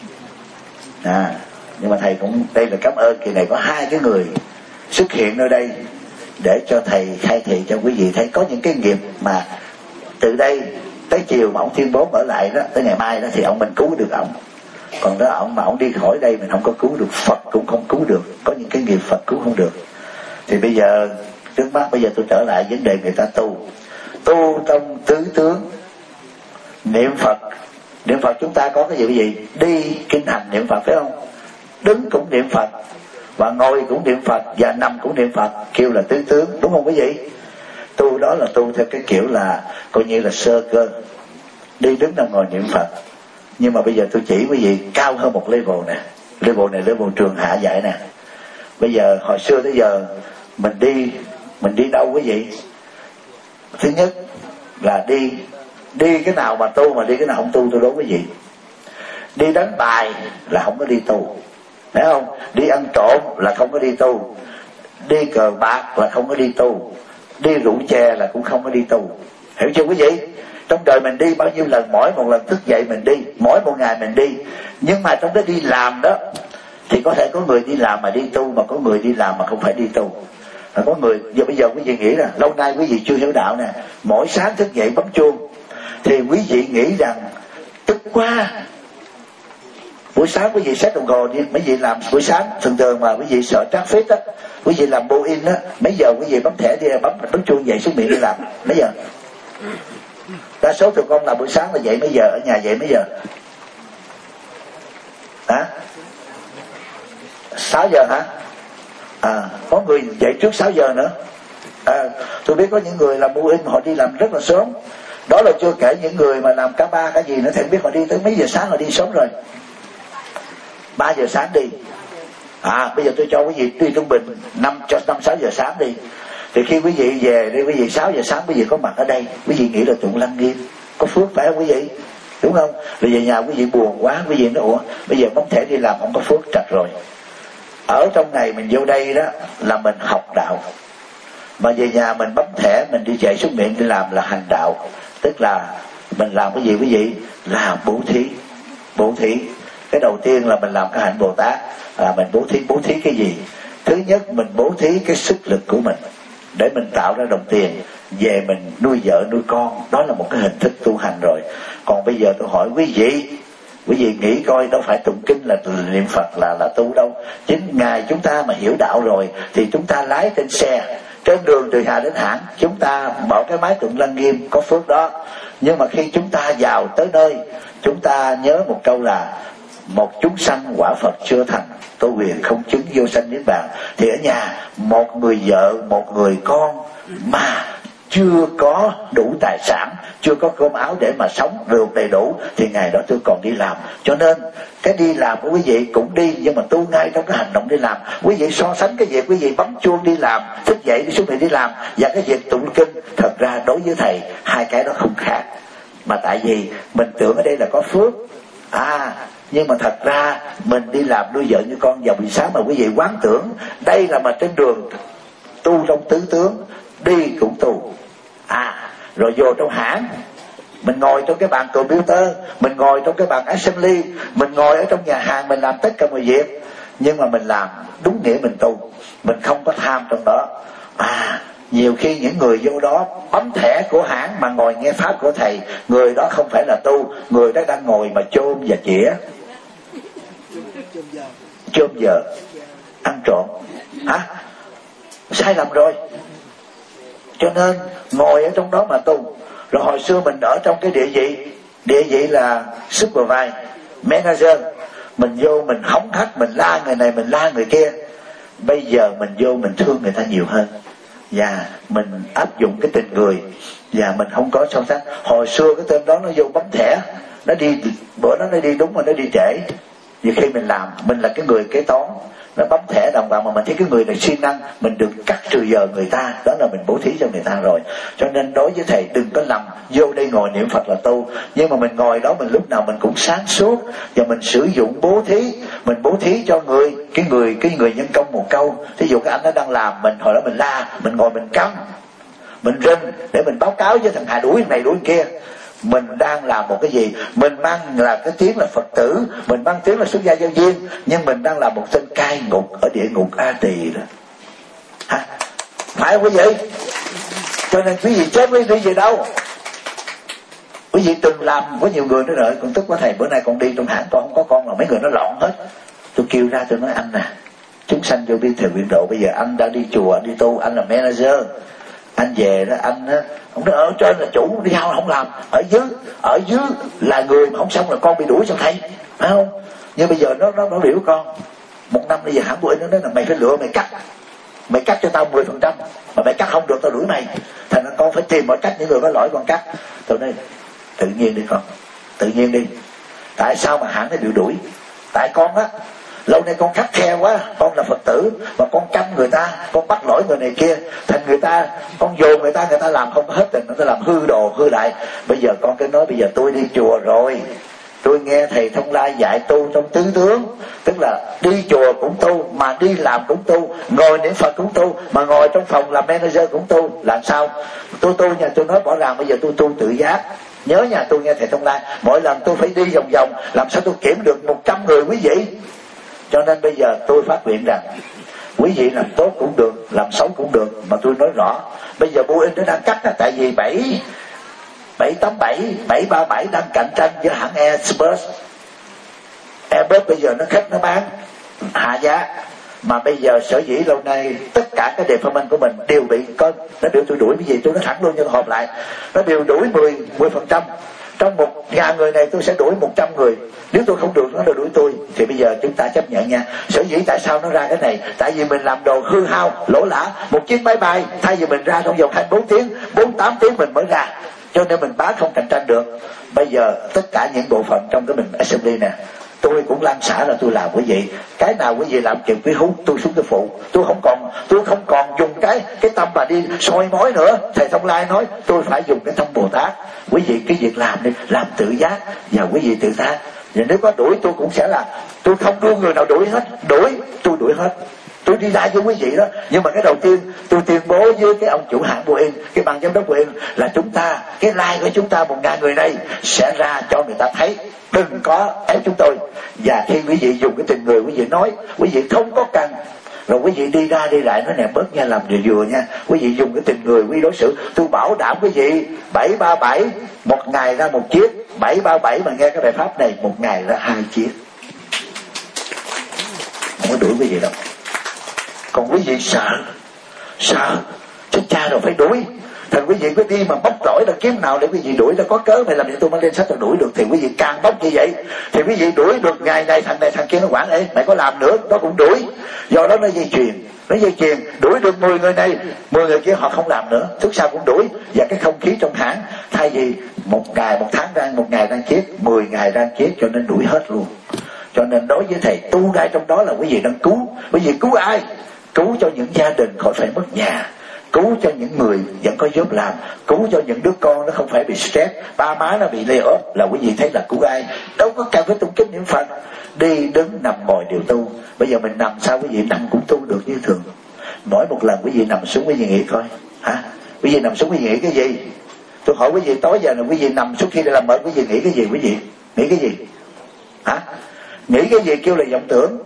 Nhưng mà thầy cũng đây là cảm ơn kỳ này có hai cái người xuất hiện nơi đây để cho thầy khai thị cho quý vị thấy có những cái nghiệp mà từ đây tới chiều mà ông tuyên bố ở lại đó, tới ngày mai đó thì ông mình cứu được ông. Còn đó ông mà ông đi khỏi đây mình không có cứu được, Phật cũng không cứu được. Có những cái nghiệp Phật cứu không được. Thì bây giờ trước mắt bây giờ tôi trở lại vấn đề người ta tu trong tứ tướng. Niệm Phật chúng ta có cái gì? Đi kinh hành niệm Phật, phải không? Đứng cũng niệm Phật, và ngồi cũng niệm Phật, và nằm cũng niệm Phật, kêu là tứ tướng, đúng không quý vị? Tu đó là tu theo cái kiểu là coi như là sơ cơ, đi đứng nằm ngồi niệm Phật. Nhưng mà bây giờ tôi chỉ quý vị cao hơn một level nè. Level này level trường hạ dạy nè. Bây giờ hồi xưa tới giờ mình đi đâu quý vị? Thứ nhất là đi cái nào mà tu, mà đi cái nào không tu, tôi đố quý vị. Đi đánh bài là không có đi tu, phải không? Đi ăn trộm là không có đi tu, đi cờ bạc là không có đi tu, đi rượu chè là cũng không có đi tu. Hiểu chưa quý vị? Trong đời mình đi bao nhiêu lần, mỗi một lần thức dậy mình đi, mỗi một ngày mình đi. Nhưng mà trong đó đi làm đó thì có thể có người đi làm mà đi tu, mà có người đi làm mà không phải đi tu. Có người bây giờ quý vị nghĩ là lâu nay quý vị chưa hiểu đạo nè, mỗi sáng thức dậy bấm chuông thì quý vị nghĩ rằng tức quá. Buổi sáng quý vị set đồng hồ đi, mấy vị làm buổi sáng thường mà quý vị sợ traffic á, quý vị làm book-in á, mấy giờ quý vị bấm thẻ đi, bấm chuông dậy xuống miệng đi làm mấy giờ? Đa số tụi con làm buổi sáng là dậy mấy giờ, ở nhà dậy mấy giờ? 6 giờ hả? Có người dậy trước 6 giờ nữa. Tôi biết có những người làm book-in họ đi làm rất là sớm. Đó là chưa kể những người mà làm cả ba cả gì nữa, thì biết họ đi tới mấy giờ sáng, họ đi sớm rồi. 3 giờ sáng đi. Bây giờ tôi cho quý vị đi trung bình 5-6 giờ sáng đi. Thì khi quý vị về đi, quý vị 6 giờ sáng quý vị có mặt ở đây, quý vị nghĩ là tụng Lăng Nghiêm, có phước phải không quý vị? Đúng không? Rồi về nhà quý vị buồn quá, quý vị nói ủa bây giờ bấm thẻ đi làm không có phước, trật rồi. Ở trong ngày mình vô đây đó là mình học đạo, mà về nhà mình bấm thẻ mình đi chạy xuống miệng đi làm là hành đạo. Tức là mình làm cái gì quý vị? Là bố thí. Cái đầu tiên là mình làm cái hạnh Bồ Tát, là mình bố thí cái gì? Thứ nhất mình bố thí cái sức lực của mình để mình tạo ra đồng tiền về mình nuôi vợ nuôi con. Đó là một cái hình thức tu hành rồi. Còn bây giờ tôi hỏi quý vị nghĩ coi, đâu phải tụng kinh là niệm Phật là tu đâu. Chính ngày chúng ta mà hiểu đạo rồi thì chúng ta lái trên xe trên đường từ Hà đến Hãng, chúng ta bỏ cái máy tụng Lăng Nghiêm, có phước đó. Nhưng mà khi chúng ta vào tới nơi, chúng ta nhớ một câu là một chúng sanh quả Phật chưa thành, tô huyền không chứng vô sanh niết bàn. Thì ở nhà một người vợ, một người con mà chưa có đủ tài sản, chưa có cơm áo để mà sống được đầy đủ, thì ngày đó tôi còn đi làm. Cho nên cái đi làm của quý vị cũng đi, nhưng mà tu ngay trong cái hành động đi làm. Quý vị so sánh cái việc quý vị bấm chuông đi làm, thức dậy đi xuống miệng đi làm, và cái việc tụng kinh, thật ra đối với thầy hai cái đó không khác. Mà tại vì mình tưởng ở đây là có phước, Nhưng mà thật ra mình đi làm nuôi vợ như con vào buổi sáng mà quý vị quán tưởng đây là mà trên đường tu trong tứ tướng, đi cũng tu. Rồi vô trong hãng, mình ngồi trong cái bàn computer, mình ngồi trong cái bàn assembly, mình ngồi ở trong nhà hàng, mình làm tất cả mọi việc, nhưng mà mình làm đúng nghĩa mình tu, mình không có tham trong đó. Nhiều khi những người vô đó bấm thẻ của hãng mà ngồi nghe pháp của thầy, người đó không phải là tu, người đó đang ngồi mà chôm và chĩa, chôm giờ, ăn trộm. Sai lầm rồi. Cho nên ngồi ở trong đó mà tu. Rồi hồi xưa mình ở trong cái địa vị là supervisor, manager, mình vô mình hống hách, mình la người này, mình la người kia. Bây giờ mình vô mình thương người ta nhiều hơn, và mình áp dụng cái tình người, và mình không có so sánh. Hồi xưa cái tên đó nó vô bấm thẻ, nó đi bữa đó nó đi đúng mà nó đi trễ. Vì khi mình làm, mình là cái người kế toán, nó bấm thẻ đồng bằng mà mình thấy cái người này siêng năng, mình được cắt trừ giờ người ta, đó là mình bố thí cho người ta rồi. Cho nên đối với thầy đừng có lầm vô đây ngồi niệm Phật là tu, nhưng mà mình ngồi đó mình lúc nào mình cũng sáng suốt, và mình sử dụng bố thí, mình bố thí cho cái người nhân công một câu. Thí dụ cái anh nó đang làm, mình hồi đó mình la, mình ngồi mình cắm, mình rinh để mình báo cáo với thằng Hà đuổi thằng này đuổi thằng kia. Mình đang làm một cái gì? Mình mang là cái tiếng là Phật tử, mình mang tiếng là xuất gia giáo viên, nhưng mình đang làm một tên cai ngục ở địa ngục A Tỳ đó. Phải không quý vị? Cho nên quý vị chết quý vị gì đâu. Quý vị từng làm, có nhiều người nói rồi, con tức quá thầy, bữa nay con đi trong hãng con không có con, là mấy người nó lộn hết. Tôi kêu ra tôi nói anh nè, chúng sanh vô biên thầy nguyện độ, bây giờ anh đã đi chùa, anh đi tu, anh là manager, anh về đó, anh ông nói ở trên là chủ, đi giao không làm, ở dưới là người mà không xong là con bị đuổi cho thầy, phải không? Nhưng bây giờ nó biểu con 1 năm bây giờ hãng của anh nó nói là mày phải lựa, mày cắt cho tao 10%, mà mày cắt không được tao đuổi mày. Thành ra con phải tìm mọi cách, những người có lỗi con cắt. Tôi nói tự nhiên đi con, tự nhiên đi. Tại sao mà hãng nó bị đuổi? Tại con á, lâu nay con khắt khe quá, con là Phật tử mà con căm người ta, con bắt lỗi người này kia, thành người ta, con dồn người ta làm không hết tình, người ta làm hư đồ hư đại. Bây giờ con cứ nói bây giờ tôi đi chùa rồi, tôi nghe thầy Thông Lai dạy tu trong tứ tướng, tức là đi chùa cũng tu, mà đi làm cũng tu, ngồi niệm Phật cũng tu, mà ngồi trong phòng làm manager cũng tu. Làm sao tôi tu nha? Tôi nói rõ ràng bây giờ tôi tu tự giác. Nhớ nha, tôi nghe thầy Thông Lai mỗi lần tôi phải đi vòng vòng, làm sao tôi kiểm được 100 người quý vị. Cho nên bây giờ tôi phát nguyện rằng quý vị làm tốt cũng được, làm xấu cũng được, mà tôi nói rõ. Bây giờ Boeing nó đang cắt đó, tại vì 787, 737 đang cạnh tranh với hãng Airbus. Airbus bây giờ nó khách nó bán hạ giá, mà bây giờ sở dĩ lâu nay tất cả cái department của mình đều bị nó biểu tôi đuổi cái gì, tôi nói thẳng luôn cho họp lại, nó đều đuổi 10%. Trong 1.000 người này tôi sẽ đuổi 100 người. Nếu tôi không được nó đuổi tôi, thì bây giờ chúng ta chấp nhận nha. Sở dĩ tại sao nó ra cái này? Tại vì mình làm đồ hư hao, lỗ lã. Một chiếc máy bay thay vì mình ra trong vòng 24 tiếng, 48 tiếng mình mới ra, cho nên mình bán không cạnh tranh được. Bây giờ tất cả những bộ phận trong cái mình assembly nè, tôi cũng lăn xả là tôi làm quý vị. Cái nào quý vị làm kịp quý hút, tôi xuống cái phụ. Tôi không còn dùng cái tâm mà đi soi mói nữa. Thầy Thông Lai nói tôi phải dùng cái tâm Bồ Tát. Quý vị cái việc làm đi, làm tự giác, và quý vị tự giác. Và nếu có đuổi tôi cũng sẽ là, tôi không đưa người nào đuổi hết, tôi đuổi hết. Tôi đi ra với quý vị đó. Nhưng mà cái đầu tiên tôi tuyên bố với cái ông chủ hãng Boeing, cái ban giám đốc Boeing, là chúng ta, cái like của chúng ta 1.000 người này sẽ ra cho người ta thấy, đừng có ép chúng tôi. Và khi quý vị dùng cái tình người, quý vị nói, quý vị không có cần, rồi quý vị đi ra đi lại nói nè bớt nha, làm vừa nha. Quý vị dùng cái tình người quý đối xử, tôi bảo đảm quý vị 737 một ngày ra 1 chiếc, 737 mà nghe cái bài pháp này 1 ngày ra 2 chiếc. Không có đuổi quý vị đâu. Còn quý vị sợ chết cha rồi phải đuổi. Thành quý vị cứ đi mà bóc lỗi là kiếm nào để quý vị đuổi, là có cớ mày làm gì tôi mới lên sách tôi đuổi được, thì quý vị càng bóc như vậy thì quý vị đuổi được. Ngày này thằng kia nó quản ê mày có làm nữa nó cũng đuổi. Do đó nó dây chuyền đuổi được 10 người này, 10 người kia họ không làm nữa, thức sau cũng đuổi. Và cái không khí trong hãng, thay vì một tháng ra 1 ngày ra chiếc, 10 ngày ra chiếc, cho nên đuổi hết luôn. Cho nên đối với thầy tu ngay trong đó là quý vị đang cứu. Quý vị cứu ai? Cứu cho những gia đình khỏi phải mất nhà, cứu cho những người vẫn có job làm, cứu cho những đứa con nó không phải bị stress, ba má nó bị lay off, là quý vị thấy là cứu ai. Đâu có cần phải tụng kinh niệm Phật, đi đứng nằm ngồi đều tu. Bây giờ mình nằm sao quý vị? Nằm cũng tu được như thường. Mỗi một lần quý vị nằm xuống quý vị nghĩ coi, hả? Quý vị nằm xuống quý vị nghĩ cái gì? Tôi hỏi quý vị tối giờ là quý vị nằm xuống khi để làm mệt, quý vị nghĩ cái gì? Quý vị nghĩ cái gì? Hả? Nghĩ cái gì kêu là vọng tưởng?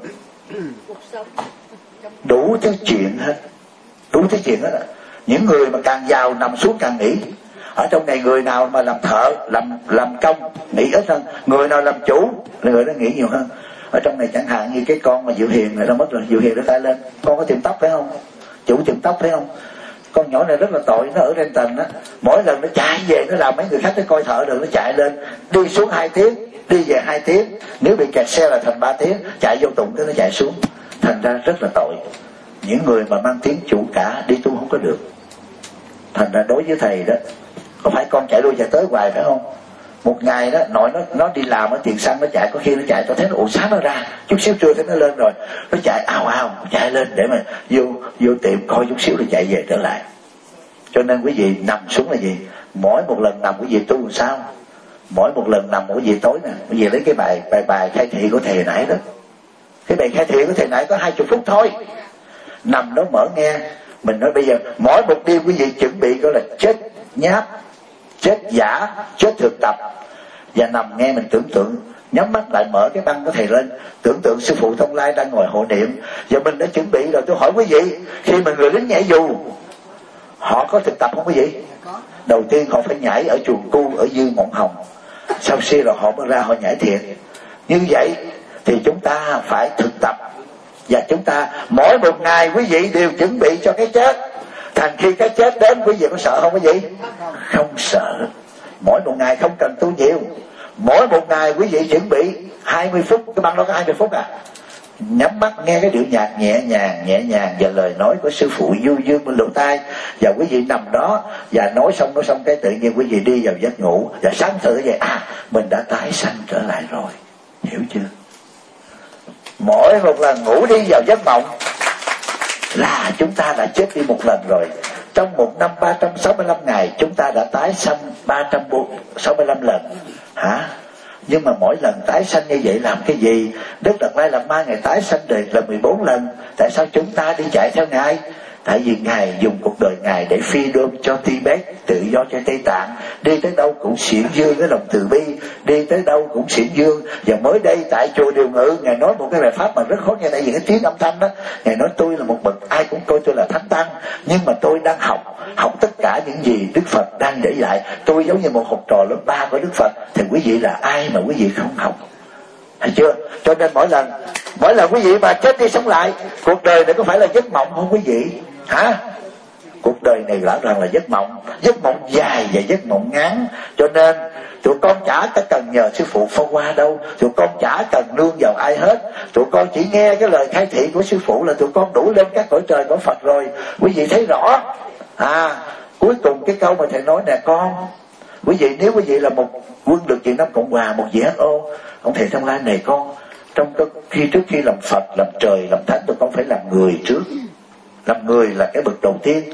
Đủ thứ chuyện hết, đủ thứ chuyện hết. Những người mà càng giàu nằm xuống càng nghĩ. Ở trong này người nào mà làm thợ, làm công nghĩ ít hơn, người nào làm chủ người đó nghĩ nhiều hơn. Ở trong này chẳng hạn như cái con mà Diệu Hiền này nó mất rồi, Diệu Hiền nó tay lên, con có tiệm tóc phải không? Chủ tiệm tóc phải không? Con nhỏ này rất là tội, nó ở trên tầng đó, mỗi lần nó chạy về nó làm mấy người khách nó coi thợ được, nó chạy lên đi xuống 2 tiếng, đi về 2 tiếng, nếu bị kẹt xe là thành 3 tiếng, chạy vô tụng cái nó chạy xuống. Thành ra rất là tội. Những người mà mang tiếng chủ cả đi tu không có được. Thành ra đối với thầy đó, có phải con chạy lui chạy tới hoài phải không? Một ngày đó nội nó đi làm ở tiền xăng, nó chạy, có khi nó chạy tôi thấy nó sáng nó ra, chút xíu trưa thấy nó lên rồi, nó chạy ào ào chạy lên để mà vô tiệm coi chút xíu rồi chạy về trở lại. Cho nên quý vị nằm xuống là gì? Mỗi một lần nằm quý vị tu làm sao? Mỗi một lần nằm quý vị tối nè, quý vị lấy cái bài khai thị của thầy nãy đó, cái bài khai thị của thầy nãy có 20 phút thôi, nằm đó mở nghe. Mình nói bây giờ mỗi một đêm quý vị chuẩn bị gọi là chết nháp, chết giả, chết thực tập, và nằm nghe. Mình tưởng tượng, nhắm mắt lại mở cái băng của thầy lên, tưởng tượng sư phụ Thông Lai đang ngồi hộ niệm, và mình đã chuẩn bị rồi. Tôi hỏi quý vị, khi mà người lính nhảy dù họ có thực tập không quý vị? Đầu tiên họ phải nhảy ở chuồng cu ở Dương Mộng Hồng, sau khi rồi họ mới ra họ nhảy thiệt. Như vậy thì chúng ta phải thực tập, và chúng ta mỗi một ngày quý vị đều chuẩn bị cho cái chết. Thành khi cái chết đến quý vị có sợ không quý vị? Không sợ. Mỗi một ngày không cần tu nhiều, mỗi một ngày quý vị chuẩn bị 20 phút, cái băng đó có 20 phút à. Nhắm mắt nghe cái điệu nhạc nhẹ nhàng và lời nói của sư phụ du dương bên lỗ tai, và quý vị nằm đó và nói xong cái tự nhiên quý vị đi vào giấc ngủ, và sáng thở vậy mình đã tái sanh trở lại rồi, hiểu chưa? Mỗi một lần ngủ đi vào giấc mộng là chúng ta đã chết đi một lần rồi. Trong một năm 365 ngày chúng ta đã tái sanh 365 lần hả? Nhưng mà mỗi lần tái sanh như vậy làm cái gì? Đức Đạt Lai Lạt Ma Ngài tái sanh đời là 14 lần. Tại sao chúng ta đi chạy theo Ngài? Tại vì Ngài dùng cuộc đời Ngài để phi đơm cho Tibet, tự do cho Tây Tạng. Đi tới đâu cũng xiển dương cái lòng từ bi, đi tới đâu cũng xiển dương. Và mới đây tại chùa Điều Ngự, Ngài nói một cái bài pháp mà rất khó nghe, tại vì cái tiếng âm thanh đó. Ngài nói tôi là một bậc, ai cũng coi tôi là thánh tăng, nhưng mà tôi đang học tất cả những gì Đức Phật đang để lại. Tôi giống như một học trò lớp 3 của Đức Phật. Thì quý vị là ai mà quý vị không học? Thấy chưa? Cho nên mỗi lần quý vị mà chết đi sống lại, cuộc đời này có phải là giấc mộng không quý vị? Hả? Cuộc đời này rõ ràng là giấc mộng dài và giấc mộng ngắn. Cho nên tụi con chả cần nhờ sư phụ Phong Hoa đâu, tụi con chả cần nương vào ai hết. Tụi con chỉ nghe cái lời khai thị của sư phụ là tụi con đủ lên các cõi trời cõi Phật rồi. Quý vị thấy rõ. Cuối cùng cái câu mà thầy nói nè con, quý vị nếu quý vị là một quân lực Việt Nam Cộng Hòa, một WHO, ông thầy Thông Lai này con, trước khi làm Phật, làm trời, làm thánh, tụi con phải làm người trước. Làm người là cái bậc đầu tiên.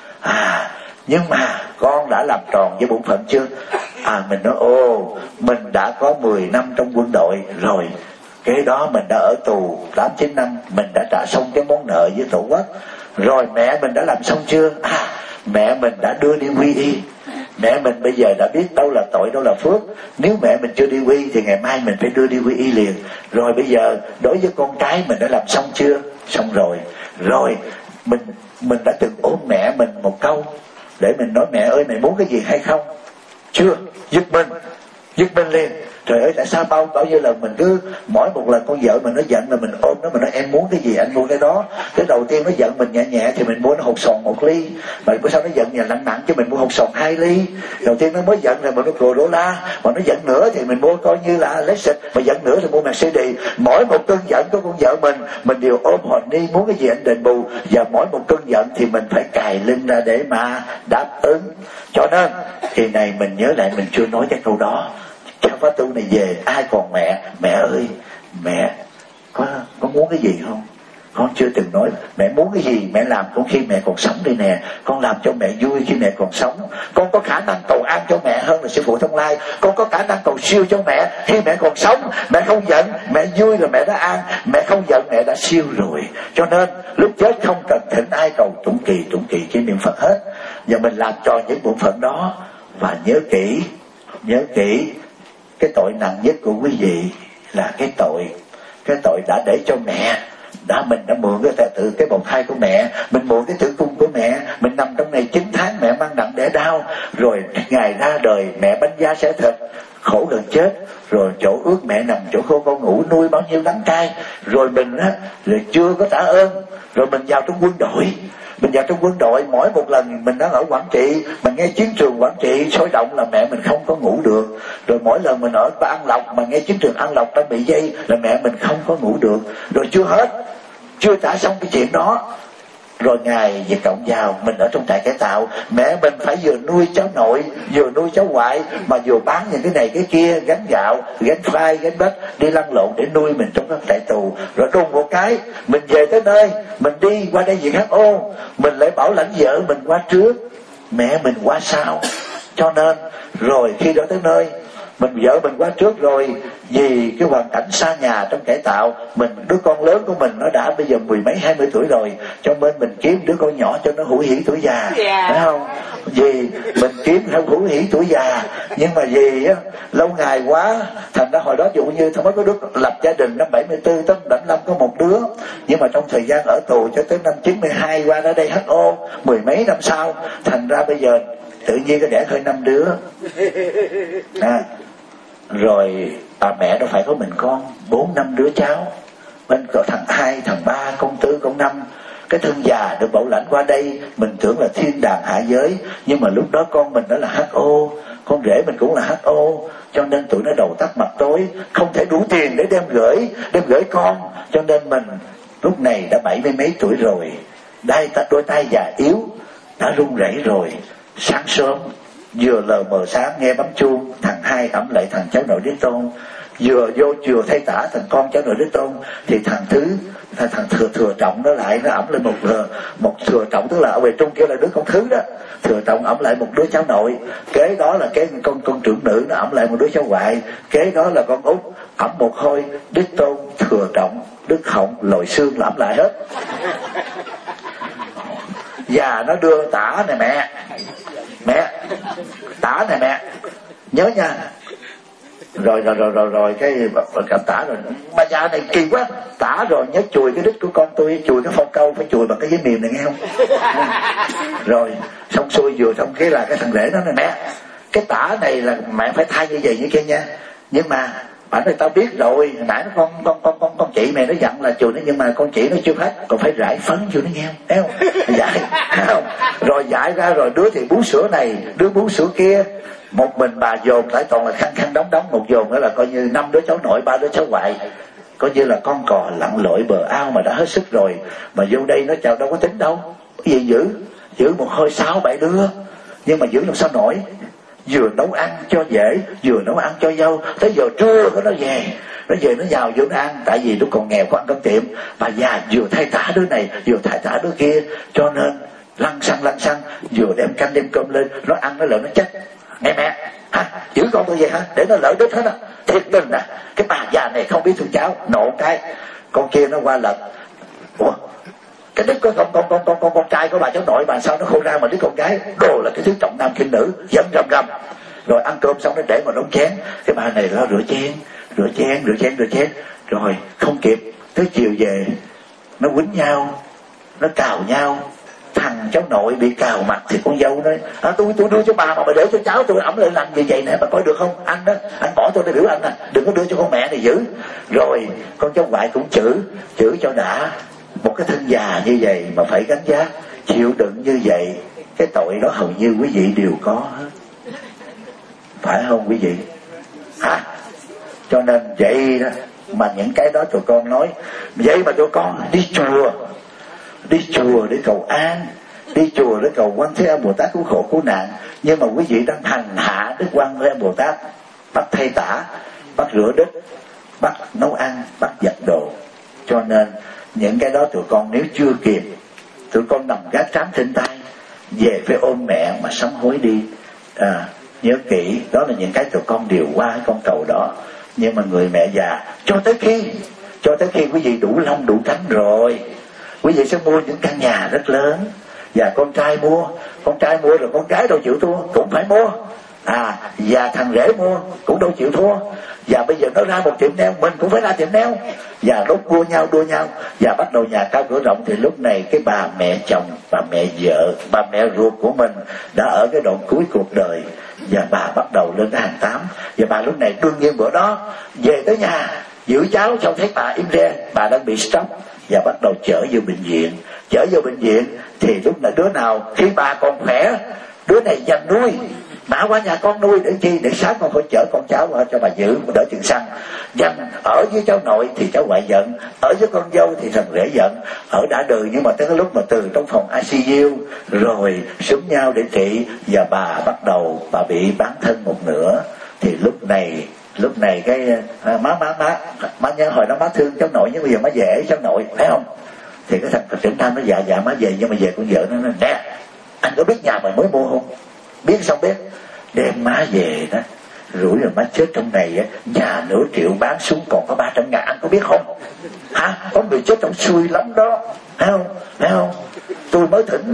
Nhưng mà con đã làm tròn với bổn phận chưa? Mình nói mình đã có 10 năm trong quân đội rồi. Cái đó mình đã ở tù 8-9 năm, mình đã trả xong cái món nợ với Tổ quốc. Rồi mẹ mình đã làm xong chưa? Mẹ mình đã đưa đi quy y. Mẹ mình bây giờ đã biết đâu là tội đâu là phước. Nếu mẹ mình chưa đi quy thì ngày mai mình phải đưa đi quy y liền. Rồi bây giờ đối với con cái mình đã làm xong chưa? Xong rồi. Rồi mình đã từng ôm mẹ mình một câu để mình nói mẹ ơi mẹ muốn cái gì hay không? Chưa. Giật mình liền. Trời ơi tại sao bao nhiêu lần mình cứ mỗi một lần con vợ mình nó giận là mình ôm nó, mình nói em muốn cái gì anh mua cái đó. Cái đầu tiên nó giận mình nhẹ thì mình mua nó hột xoàn 1 ly, mà bữa sau nó giận nhà nặng chứ mình mua hột xoàn 2 ly. Đầu tiên nó mới giận thì mình mua đô la, mà nó giận nữa thì mình mua coi như là Lexus, mà giận nữa thì mua Mercedes. Mỗi một cơn giận của con vợ mình đều ôm hồn ni muốn cái gì anh đền bù, và mỗi một cơn giận thì mình phải cài lưng ra để mà đáp ứng. Cho nên kỳ này mình nhớ lại mình chưa nói cái câu đó. Trong khóa tu này về ai còn mẹ ơi mẹ có muốn cái gì không? Con chưa từng nói mẹ muốn cái gì mẹ làm con khi mẹ còn sống đây nè. Con làm cho mẹ vui khi mẹ còn sống. Con có khả năng cầu an cho mẹ hơn là sư phụ Thông Lai. Con có khả năng cầu siêu cho mẹ khi mẹ còn sống. Mẹ không giận, mẹ vui là mẹ đã an. Mẹ không giận, mẹ đã siêu rồi. Cho nên lúc chết không cần thỉnh ai cầu tụng kỳ chỉ niệm Phật hết. Và mình làm cho những bổn phận đó. Và nhớ kỹ cái tội nặng nhất của quý vị là cái tội đã để cho mẹ, mình đã mượn cái bào thai của mẹ, mình mượn cái tử cung của mẹ, mình nằm trong này 9 tháng mẹ mang nặng đẻ đau, rồi ngày ra đời mẹ bánh da xẻ thịt, khổ gần chết, rồi chỗ ướt mẹ nằm chỗ khô con ngủ, nuôi bao nhiêu đắng cay, rồi mình rồi chưa có trả ơn, rồi mình vào trong quân đội, mỗi một lần mình đang ở Quảng Trị, mình nghe chiến trường Quảng Trị sôi động là mẹ mình không có ngủ được. Rồi mỗi lần mình ở An Lộc mà nghe chiến trường An Lộc đang bị dây là mẹ mình không có ngủ được. Rồi chưa hết, chưa trả xong cái chuyện đó, rồi ngày Việt Cộng vào, mình ở trong trại cải tạo, mẹ mình phải vừa nuôi cháu nội, vừa nuôi cháu ngoại, mà vừa bán những cái này cái kia, gánh gạo, gánh khoai, gánh bách, đi lăn lộn để nuôi mình trong các trại tù. Rồi đùng một cái, mình về tới nơi, mình đi qua đây WHO, mình lại bảo lãnh vợ mình qua trước, mẹ mình qua sau. Cho nên, rồi khi đó tới nơi, vợ mình qua trước rồi, vì cái hoàn cảnh xa nhà trong cải tạo, đứa con lớn của mình nó đã bây giờ 10 mấy 20 tuổi rồi, cho nên mình kiếm đứa con nhỏ cho nó hữu hỉ tuổi già, phải không? Vì mình kiếm theo hữu hỉ tuổi già, nhưng mà vì lâu ngày quá, thành ra hồi đó dụ như mới có đứa lập gia đình năm 74 tới 75 có một đứa, nhưng mà trong thời gian ở tù cho tới năm 92 qua ra đây HO 10 mấy năm sau, thành ra bây giờ tự nhiên có đẻ hơi 5 đứa. Rồi bà mẹ đâu phải có mình con, 4-5 đứa cháu, bên có thằng 2, thằng 3, con 4, con 5. Cái thân già được bảo lãnh qua đây, mình tưởng là thiên đàng hạ giới, nhưng mà lúc đó con mình đó là HO, con rể mình cũng là HO, cho nên tụi nó đầu tắt mặt tối, không thể đủ tiền để đem gửi con, cho nên mình lúc này đã 70 mấy tuổi rồi, đôi tay già yếu, đã run rẩy rồi. Sáng sớm vừa lờ mờ sáng nghe bấm chuông, thằng 2 ẵm lại thằng cháu nội đứa Tôn, vừa thay tả thằng con cháu nội đứa Tôn, thì thằng thừa trọng nó lại nó ẵm lên một thừa trọng, tức là ở về Trung kêu là đứa con thứ đó, thừa trọng ẵm lại một đứa cháu nội, kế đó là cái con trưởng nữ nó ẵm lại một đứa cháu ngoại, kế đó là con út ẵm một hôi đứa Tôn, thừa trọng, Đức Họng, Lội Xương ẵm lại hết. Và nó đưa tả này mẹ tả này mẹ nhớ nha. Rồi cái cảm tả rồi, bà già này kỳ quá, tả rồi nhớ chùi cái đít của con tôi, chùi cái phong câu phải chùi bằng cái giấy mềm này nghe không. Rồi xong xuôi vừa xong cái là cái thằng rể nó này mẹ, cái tả này là mẹ phải thay như vậy như kia nha, nhưng mà bạn ơi tao biết rồi, nãy nó con chị mày nó dặn là chùi nó, nhưng mà con chị nó chưa hết, còn phải rải phấn vô nó nghe không, thấy không? Dạy không? Rồi dạy ra rồi đứa thì bú sữa này, đứa bú sữa kia, một mình bà dồn lại toàn là khăn đóng một dồn, đó là coi như 5 đứa cháu nội, 3 đứa cháu ngoại, coi như là con cò lặn lội bờ ao mà đã hết sức rồi, mà vô đây nó chào đâu có tính đâu, cái gì giữ một hơi 6-7 đứa, nhưng mà giữ làm sao nổi. Vừa nấu ăn cho dễ, vừa nấu ăn cho dâu, tới giờ trưa nó về nó vào vô nó ăn, tại vì lúc còn nghèo có ăn cơm tiệm, bà già vừa thay tả đứa này vừa thay tả đứa kia, cho nên lăn xăng vừa đem canh đem cơm lên, nó ăn nó lỡ nó chết. Mẹ giữ con tôi về hả, để nó lỡ đứt hết á, thiệt tình à, cái bà già này không biết thương cháu, nộ cái con kia nó qua lật, ủa cái đứa con trai của bà cháu nội bà sao nó khô ra, mà đứa con gái đồ là cái thứ trọng nam khinh nữ, dâm rầm. Rồi ăn cơm xong nó để mà đống chén, cái bà này lo rửa chén, rồi không kịp, tới chiều về nó quýnh nhau, nó cào nhau. Thằng cháu nội bị cào mặt thì con dâu nói tôi đưa cho bà mà để cho cháu tôi ẩm lên làm như vậy nè, bà coi được không? Anh đó, anh bỏ tôi để biểu anh nè, đừng có đưa cho con mẹ này giữ. Rồi con cháu ngoại cũng chửi cho đã. Một cái thân già như vậy mà phải gánh vác chịu đựng như vậy, cái tội đó hầu như quý vị đều có hết, phải không quý vị? Cho nên vậy đó, mà những cái đó tụi con nói vậy mà tụi con đi chùa để cầu an, đi chùa để cầu Quan Thế Âm Bồ Tát cứu khổ cứu nạn, nhưng mà quý vị đang hành hạ Đức Quan Thế Âm Bồ Tát, bắt thay tả, bắt rửa đít, bắt nấu ăn, bắt giặt đồ. Cho nên những cái đó tụi con nếu chưa kịp, tụi con nằm gác trám trên tay, về phải ôm mẹ mà sám hối đi. Nhớ kỹ, đó là những cái tụi con điều qua cái con cầu đó. Nhưng mà người mẹ già cho tới khi quý vị đủ lông đủ cánh rồi, quý vị sẽ mua những căn nhà rất lớn. Và con trai mua rồi con gái đâu chịu thua, cũng phải mua. Và thằng rể mua cũng đâu chịu thua. Và bây giờ nó ra một tiệm nail, mình cũng phải ra tiệm nail. Và lúc đua nhau và bắt đầu nhà cao cửa rộng. Thì lúc này cái bà mẹ chồng, bà mẹ vợ, bà mẹ ruột của mình đã ở cái đoạn cuối cuộc đời, và bà bắt đầu lên cái hàng 8. Và bà lúc này đương nhiên bữa đó về tới nhà giữ cháu, xong thấy bà im re, bà đang bị stroke, và bắt đầu chở vô bệnh viện. Thì lúc này đứa nào khi bà còn khỏe, đứa này dành nuôi, bà qua nhà con nuôi để chi, để sáng con phải chở con cháu qua cho bà giữ, đỡ tiền xăng. Dành ở với cháu nội thì cháu ngoại giận, ở với con dâu thì thằng rể giận, ở đã đời. Nhưng mà tới cái lúc mà từ trong phòng ICU rồi súng nhau để trị, và bà bắt đầu bà bị bán thân một nửa. Thì lúc này cái má nhớ hồi đó má thương cháu nội, nhưng bây giờ má về cháu nội, phải không? Thì cái thằng trưởng Nam nó dạ má về, nhưng mà về con vợ nó nói: nè, anh có biết nhà mày mới mua không? Biết xong biết, đem má về đó, rủi rồi má chết trong này á, nhà nửa triệu bán xuống còn có 300.000, anh có biết không? Có người chết trong xui lắm đó, thấy không? Tôi mới thỉnh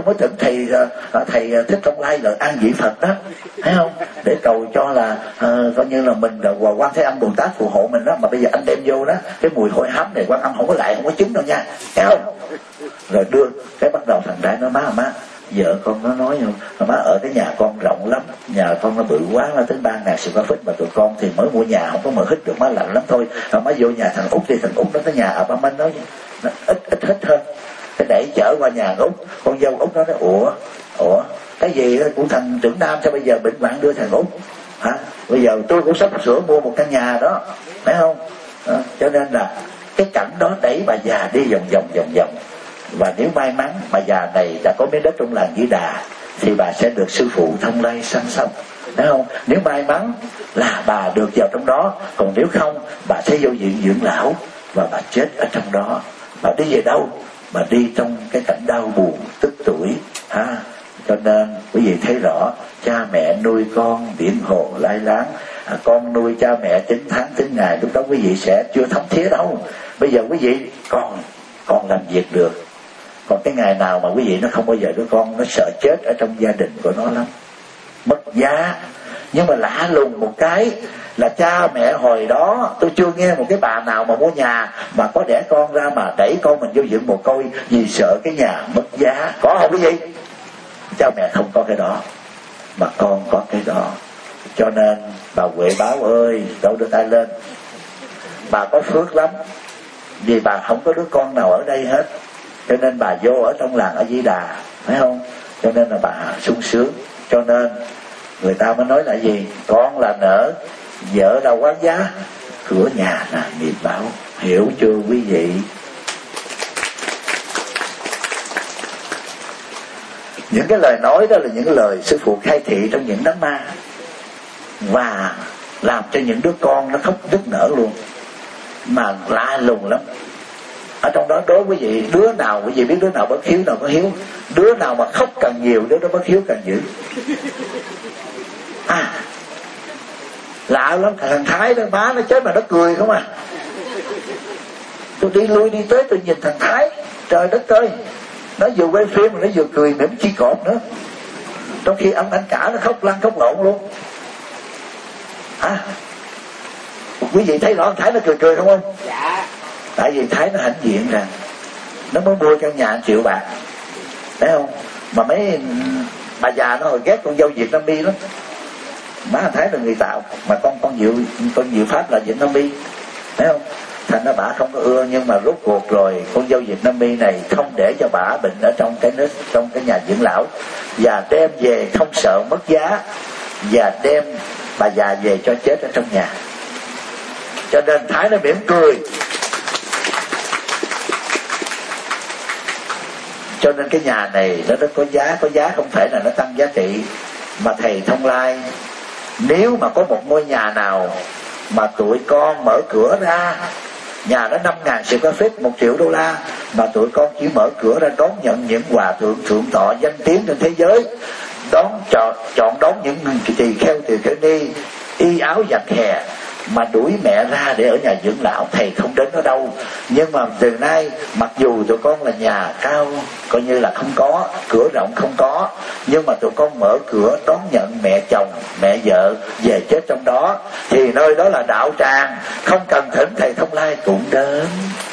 thầy Thích Trong Lai là an vị Phật đó, thấy không? Để cầu cho là coi như là mình là Quan Thế Âm Bồ Tát phù hộ mình đó. Mà bây giờ anh đem vô đó, cái mùi hôi hám này Quan Âm không có lại, không có chứng đâu nha, thấy không? Rồi đưa cái bắt đầu thằng Đại nói: má vợ con nó nói không, má ở cái nhà con rộng lắm, nhà con nó bự quá, nó tới 3.000 square feet, mà tụi con thì mới mua nhà không có mở hít được, má lạnh lắm thôi. Má vô nhà thằng Út thì thằng Út nó tới nhà apartment nói ít hít hơn, cái đẩy chở qua nhà Út. Con dâu Út nó nói: ủa cái gì đó của thằng trưởng Nam, sao bây giờ bệnh hoạn đưa thằng Út hả? Bây giờ tôi cũng sắp sửa mua một căn nhà đó, phải không? Cho nên là cái cảnh đó đẩy bà già đi vòng. Và nếu may mắn bà già này đã có miếng đất trong làng Di Đà thì bà sẽ được sư phụ Thông Lai săn sóc, thấy không? Nếu may mắn là bà được vào trong đó, còn nếu không bà sẽ vô viện dưỡng lão và bà chết ở trong đó. Bà đi về đâu? Bà đi trong cái cảnh đau buồn tức tuổi. Cho nên quý vị thấy rõ, cha mẹ nuôi con biển hồ lai láng, con nuôi cha mẹ 9 tháng 9 ngày, lúc đó quý vị sẽ chưa thấm thía đâu. Bây giờ quý vị còn làm việc được. Còn cái ngày nào mà quý vị nó không bao giờ đứa con nó sợ chết ở trong gia đình của nó lắm, mất giá. Nhưng mà lạ lùng một cái là cha mẹ hồi đó tôi chưa nghe một cái bà nào mà mua nhà mà có đẻ con ra mà đẩy con mình vô dưỡng mồ côi vì sợ cái nhà mất giá. Có không quý vị? Cha mẹ không có cái đó, mà con có cái đó. Cho nên bà Huệ Báo ơi, đâu đưa tay lên, bà có phước lắm, vì bà không có đứa con nào ở đây hết, cho nên bà vô ở trong làng ở Di Đà, phải không? Cho nên là bà sung sướng. Cho nên người ta mới nói là gì? Con là nở, vợ là quán giá, cửa nhà là nghiệp báo. Hiểu chưa quý vị? Những cái lời nói đó là những lời sư phụ khai thị trong những đám ma, và làm cho những đứa con nó khóc nức nở luôn, mà lạ lùng lắm. Ở trong đó đối với quý vị, đứa nào quý vị biết đứa nào bất hiếu, nào có hiếu? Đứa nào mà khóc càng nhiều, đứa đó bất hiếu càng dữ. Lạ lắm. Thằng Thái đó, má nó chết mà nó cười không à. Tôi đi lui đi tới, tôi nhìn thằng Thái, trời đất ơi, nó vừa quay phim mà nó vừa cười mỉm chi cọp nữa, trong khi ông anh cả nó khóc lăn khóc lộn luôn. Quý vị thấy rõ thằng Thái nó cười không không? Dạ. Tại vì Thái nó hãnh diện rằng nó mới mua căn nhà 1 triệu bạc, thấy không? Mà mấy bà già nó hồi ghét con dâu Việt Nam Mi lắm. Má Thái là người Tàu, mà con Diệu Pháp là Việt Nam Mi, thấy không? Thành ra bà không có ưa. Nhưng mà rốt cuộc rồi con dâu Việt Nam Mi này không để cho bà bệnh ở trong cái nhà dưỡng lão, và đem về không sợ mất giá, và đem bà già về cho chết ở trong nhà. Cho nên Thái nó mỉm cười. Cho nên cái nhà này nó có giá không phải là nó tăng giá trị. Mà thầy Thông Lai, nếu mà có một ngôi nhà nào mà tụi con mở cửa ra nhà đó 5.000 square feet, 1 triệu đô la, mà tụi con chỉ mở cửa ra đón nhận những hòa thượng thượng tọa danh tiếng trên thế giới, chọn đón những tỳ kheo tỳ kheo ni y áo giặt hè, mà đuổi mẹ ra để ở nhà dưỡng lão. Thầy không đến đó đâu. Nhưng mà từ nay mặc dù tụi con là nhà cao coi như là không có, cửa rộng không có, nhưng mà tụi con mở cửa đón nhận mẹ chồng mẹ vợ về chết trong đó, thì nơi đó là đạo tràng, không cần thỉnh thầy Thông Lai cũng đến.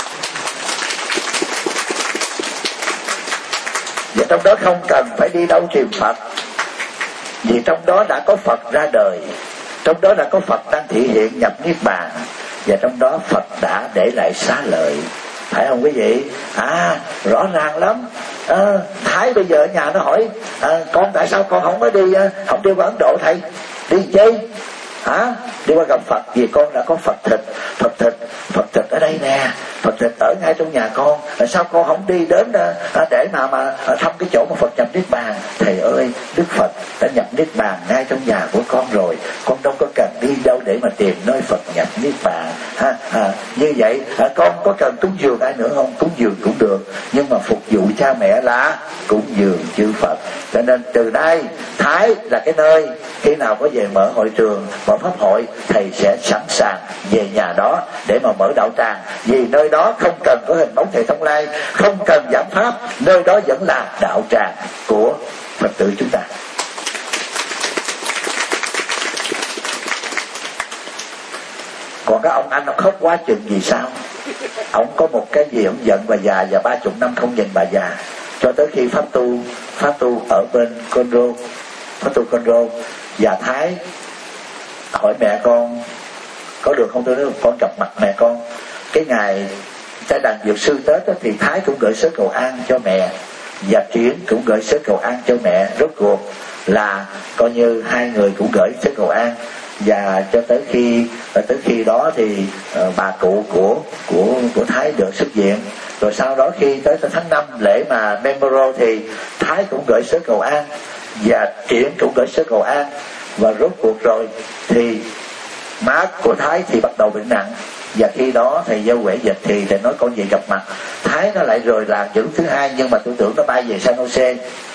Và trong đó không cần phải đi đâu tìm Phật, vì trong đó đã có Phật ra đời, trong đó đã có Phật đang thị hiện nhập niết bàn, và trong đó Phật đã để lại xá lợi. Phải không quý vị? Rõ ràng lắm. Thái bây giờ ở nhà nó hỏi con tại sao con không có đi, không đi qua Ấn Độ thầy, đi chơi đi qua gặp Phật, vì con đã có Phật thịt ở đây nè, Phật thịt ở ngay trong nhà con, sao con không đi đến để mà thăm cái chỗ mà Phật nhập niết bàn? Thầy ơi, Đức Phật đã nhập niết bàn ngay trong nhà của con rồi, con đâu có cần đi đâu để mà tìm nơi Phật nhập niết bàn. Như vậy con có cần cúng dường ai nữa không? Cúng dường cũng được, nhưng mà phục vụ cha mẹ là cúng dường chư Phật. Cho nên từ nay Thái là cái nơi khi nào có về mở hội trường, mở pháp hội, thầy sẽ sẵn sàng về nhà đó để mà mở đạo tràng, vì nơi đó không cần có hình bóng thầy Thông Lai, không cần giảng pháp, nơi đó vẫn là đạo tràng của Phật tử chúng ta. Còn cái ông anh, ông khóc quá chừng vì sao? Ông có một cái gì ông giận bà già, và 30 năm không nhìn bà già, cho tới khi pháp tu ở bên Conro, và Thái hỏi mẹ con có được không? Tôi nói con gặp mặt mẹ con. Cái ngày Trai Đàn Dược Sư Tết đó, thì Thái cũng gửi sớ cầu an cho mẹ, và Triển cũng gửi sớ cầu an cho mẹ. Rốt cuộc là coi như hai người cũng gửi sớ cầu an. Và cho tới khi đó thì bà cụ của Thái được xuất viện. Rồi sau đó khi tới tháng 5 lễ mà Memorial thì Thái cũng gửi sớ cầu an và Triển cũng gửi sớ cầu an. Và rốt cuộc rồi thì má của Thái thì bắt đầu bệnh nặng, và khi đó thầy Dâu Huệ Dịch thì thầy nói con về gặp mặt. Thái nó lại rồi làm chữ thứ hai, nhưng mà tôi tưởng nó bay về San Jose.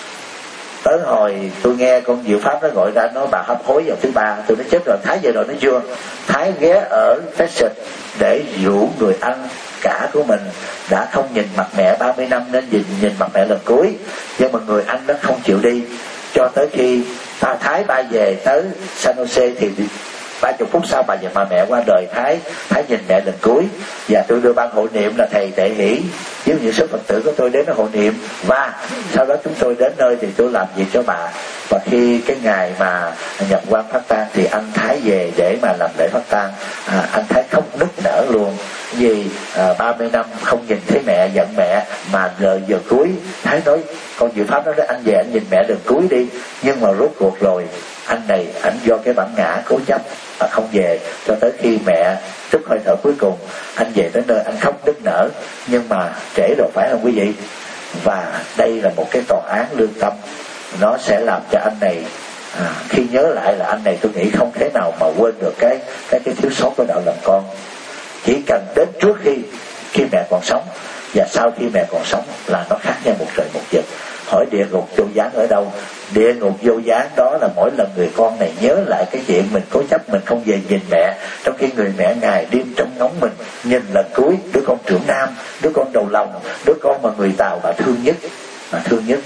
Tới hồi tôi nghe con Diệu Pháp nó gọi ra, nó bà hấp hối vào thứ ba. Tôi nói chết rồi, Thái về rồi. Nó chưa. Thái ghé ở Texas để rủ người anh cả của mình đã không nhìn mặt mẹ 30 năm nên nhìn mặt mẹ lần cuối, nhưng mà người anh đó không chịu đi. Cho tới khi Thái bay về tới San Jose thì 30 phút sau bà và mẹ qua đời, Thái nhìn mẹ lần cuối. Và tôi đưa ban hội niệm là thầy Tệ Hỷ với những số Phật tử của tôi đến hội niệm, và sau đó chúng tôi đến nơi thì tôi làm việc cho bà. Và khi cái ngày mà nhập quan phát tang thì anh Thái về để mà làm lễ phát tang. Anh Thái khóc nức nở luôn, vì 30 năm không nhìn thấy mẹ, giận mẹ, mà giờ cuối Thái nói, con Diệu Pháp nói anh về anh nhìn mẹ lần cuối đi. Nhưng mà rốt cuộc rồi anh này, anh do cái bản ngã cố chấp mà không về, cho tới khi mẹ trút hơi thở cuối cùng anh về tới nơi anh khóc nức nở. Nhưng mà trễ rồi, phải không quý vị? Và đây là một cái tòa án lương tâm, nó sẽ làm cho anh này khi nhớ lại là anh này, tôi nghĩ không thể nào mà quên được cái thiếu sót của đạo làm con. Chỉ cần đến trước khi mẹ còn sống và sau khi mẹ còn sống là nó khác nhau một trời một vực. Hỏi địa ngục vô gián ở đâu? Địa ngục vô gián đó là mỗi lần người con này nhớ lại cái chuyện mình cố chấp mình không về nhìn mẹ, trong khi người mẹ ngày đêm trông ngóng mình, nhìn lần cuối đứa con trưởng nam, đứa con đầu lòng, đứa con mà người Tàu mà thương nhất.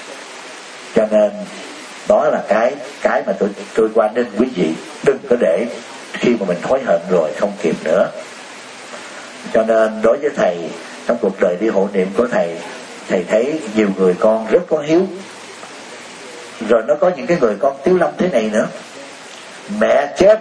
Cho nên đó là cái mà tôi quan nên quý vị đừng có để khi mà mình hối hận rồi không kịp nữa. Cho nên đối với thầy, trong cuộc đời đi hộ niệm của thầy thấy nhiều người con rất có hiếu. Rồi nó có những cái người con tiếu lâm thế này nữa. Mẹ chết,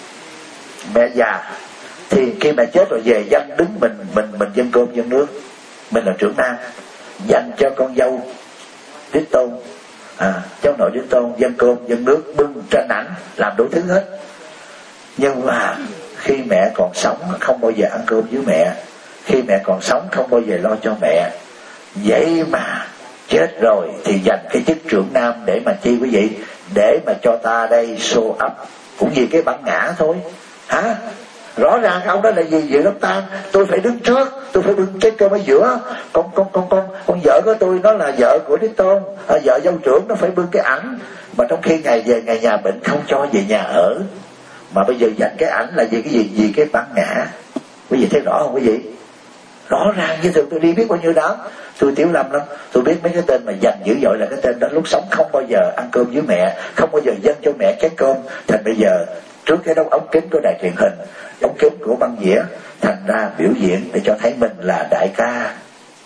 mẹ già, thì khi mẹ chết rồi về dân đứng mình dân cơm dân nước, mình là trưởng nam, dành cho con dâu đích tôn, cháu nội đích tôn dân cơm dân nước, bưng tranh ảnh, làm đủ thứ hết. Nhưng mà khi mẹ còn sống không bao giờ ăn cơm với mẹ, khi mẹ còn sống không bao giờ lo cho mẹ. Vậy mà chết rồi thì dành cái chức trưởng nam để mà chi quý vị? Để mà cho ta đây show up, cũng vì cái bản ngã thôi. Rõ ràng ông đó là gì? Dự đám tang, tôi phải đứng trước, tôi phải bưng chén cơm ở giữa. Con vợ của tôi nó là vợ của Đế Tôn, vợ dâu trưởng, nó phải bưng cái ảnh. Mà trong khi ngày về ngày nhà bệnh không cho về nhà ở, mà bây giờ dành cái ảnh là vì cái gì? Vì cái bản ngã. Quý vị thấy rõ không quý vị? Rõ ràng như thường tôi đi biết bao nhiêu đó. Tôi Tiểu Lâm lắm, tôi biết mấy cái tên mà dành dữ dội là cái tên đó lúc sống không bao giờ ăn cơm với mẹ, không bao giờ dâng cho mẹ chén cơm. Thành bây giờ trước cái đống ống kính của đài truyền hình, ống kính của băng dĩa, thành ra biểu diễn để cho thấy mình là đại ca.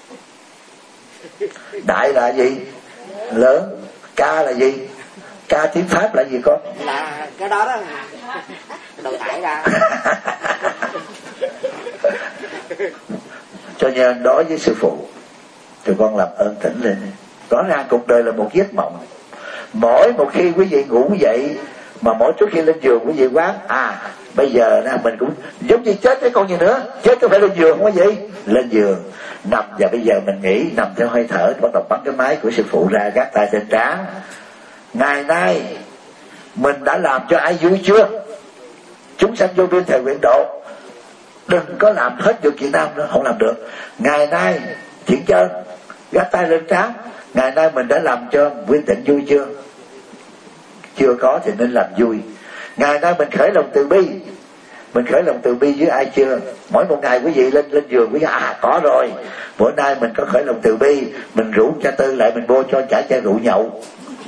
Đại là gì? Lớn. Ca là gì? Ca tiếng Pháp là gì con? Là cái đó đó, đồ thải ra. Cho nên đối với sư phụ thì con làm ơn tỉnh lên. Rõ ràng cuộc đời là một giấc mộng. Mỗi một khi quý vị ngủ dậy, mà mỗi trước khi lên giường quý vị quán bây giờ nè mình cũng giống như chết với con gì nữa. Chết có phải lên giường không quý vị? Lên giường nằm, và bây giờ mình nghĩ nằm theo hơi thở, bắt đầu bắn cái máy của sư phụ ra, gác tay trên trán. Ngày nay mình đã làm cho ai vui chưa? Chúng sanh vô biên thề nguyện độ. Đừng có làm hết được Việt Nam nữa, không làm được. Ngày nay Thiện Chân gác tay lên trán, ngày nay mình đã làm cho Nguyên Tịnh vui chưa? Chưa có thì nên làm vui. Ngày nay mình khởi lòng từ bi, mình khởi lòng từ bi với ai chưa? Mỗi một ngày quý vị lên giường quý vị có rồi. Bữa nay mình có khởi lòng từ bi, mình rủ cha Tư lại, mình mua cho chả chai rượu nhậu.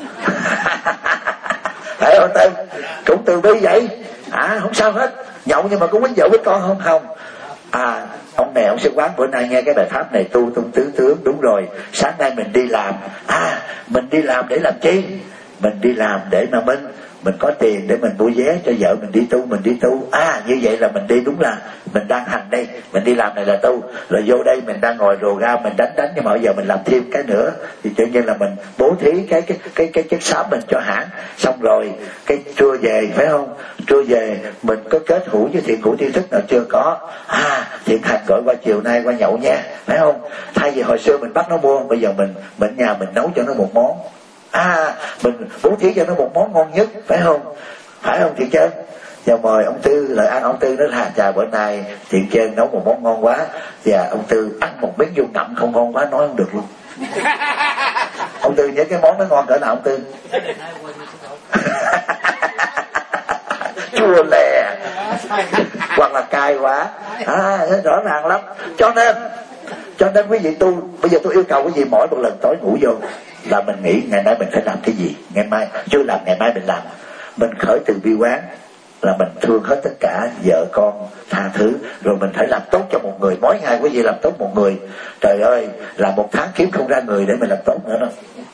Phải không Tư? Cũng từ bi vậy. Không sao hết. Nhậu nhưng mà có quýnh vợ với con không? Không. Ông này ông sư quán bữa nay nghe cái bài pháp này tu tung tứ tướng. Đúng rồi, sáng nay mình đi làm. Mình đi làm để làm chi? Mình đi làm để mà mình có tiền để mình mua vé cho vợ mình đi tu. Như vậy là mình đi, đúng là mình đang hành đây, mình đi làm này là tu. Rồi vô đây mình đang ngồi rồ ga mình đánh, nhưng mà bây giờ mình làm thêm cái nữa thì tự nhiên là mình bố thí cái chất xám mình cho hãng. Xong rồi cái trưa về, phải không? Trưa về mình có kết hữu với thiện hữu tri thức nào chưa? Có. Thiện hành gọi qua chiều nay qua nhậu nha, phải không? Thay vì hồi xưa mình bắt nó mua, bây giờ mình nhà mình nấu cho nó một món. Mình bố thí cho nó một món ngon nhất, phải không? Phải không Thiện Chân? Và mời ông Tư lại ăn. Ông Tư nói chà bữa nay Thiện Chân nấu một món ngon quá. Và ông Tư ăn một miếng vô ngậm không ngon quá, nói không được luôn. Ông Tư nhớ cái món nó ngon cỡ nào ông Tư? Chua lè hoặc là cay quá. Rõ ràng lắm. Cho nên quý vị tu, bây giờ tôi yêu cầu quý vị mỗi một lần tối ngủ vô là mình nghĩ ngày nay mình phải làm cái gì, ngày mai chưa làm ngày mai mình làm. Mình khởi từ bi quán là mình thương hết tất cả, vợ con tha thứ, rồi mình phải làm tốt cho một người. Mỗi ngày quý vị làm tốt một người, trời ơi là một tháng kiếm không ra người để mình làm tốt nữa đâu.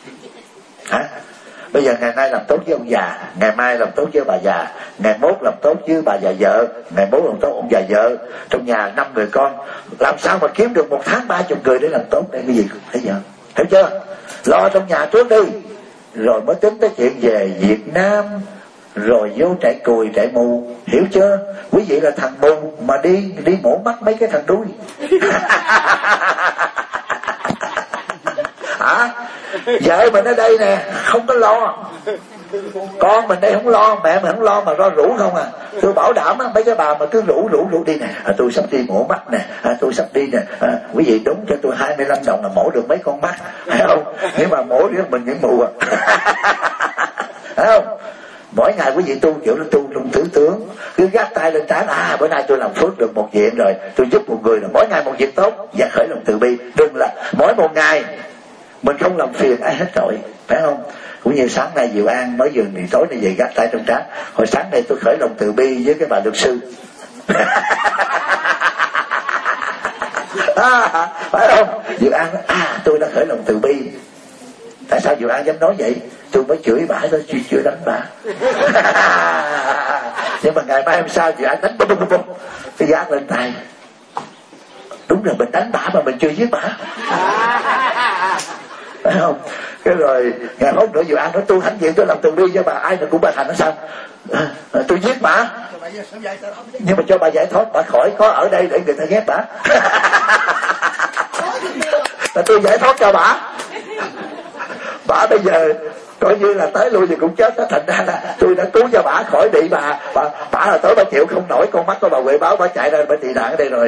Bây giờ ngày nay làm tốt với ông già, ngày mai làm tốt với bà già, ngày mốt làm tốt với bà già vợ, ngày mốt làm tốt ông già vợ. Trong nhà 5 người con, làm sao mà kiếm được một tháng 30 người để làm tốt đây cái gì? Thấy chưa? Hiểu chưa? Lo trong nhà trước đi, rồi mới tính tới chuyện về Việt Nam, rồi vô trại cùi trại mù. Hiểu chưa? Quý vị là thằng mù mà đi mổ mắt mấy cái thằng đuôi. Vợ mình ở đây nè không có lo, con mình đây không lo, mẹ mình không lo, mà lo rủ không Tôi bảo đảm mấy cái bà mà cứ rủ đi nè, tôi sắp đi mổ mắt nè, tôi sắp đi nè, quý vị đúng cho tôi 25 đồng là mổ được mấy con mắt, phải không? Nhưng mà mổ riêng mình những mù phải không? Mỗi ngày quý vị tu kiểu là tu trong tứ tướng, cứ gác tay lên trán, bữa nay tôi làm phước được một chuyện rồi, tôi giúp một người rồi, mỗi ngày một việc tốt và khởi lòng từ bi. Đừng là mỗi một ngày mình không làm phiền ai hết rồi, phải không? Cũng như sáng nay Diệu An mới vừa thì tối nay về gác tay trong trán. Hồi sáng nay tôi khởi lòng từ bi với cái bà luật sư. Phải không? Diệu An nói, tôi đã khởi lòng từ bi. Tại sao Diệu An dám nói vậy? Tôi mới chửi bà thôi, chưa đánh bà. Nhưng mà ngày mai hôm sau Diệu An đánh bum cái gác lên tay. Đúng là mình đánh bả mà mình chưa giết bả. Phải không? Cái rồi ngày hôm nữa Diệu An nói tôi hãnh diện tôi làm từ bi cho bà, ai mà cũng bà thành nó sao? Tôi giết bả. Nhưng mà cho bà giải thoát, bà khỏi có ở đây để người ta ghét bả. Là tôi giải thoát cho bả. Bả bây giờ coi như là tới lui thì cũng chết đó. Thành ra là tôi đã cứu cho bà khỏi bị bà là tới bà chịu không nổi, con mắt của bà Huệ báo bà chạy ra bà tị nạn ở đây rồi.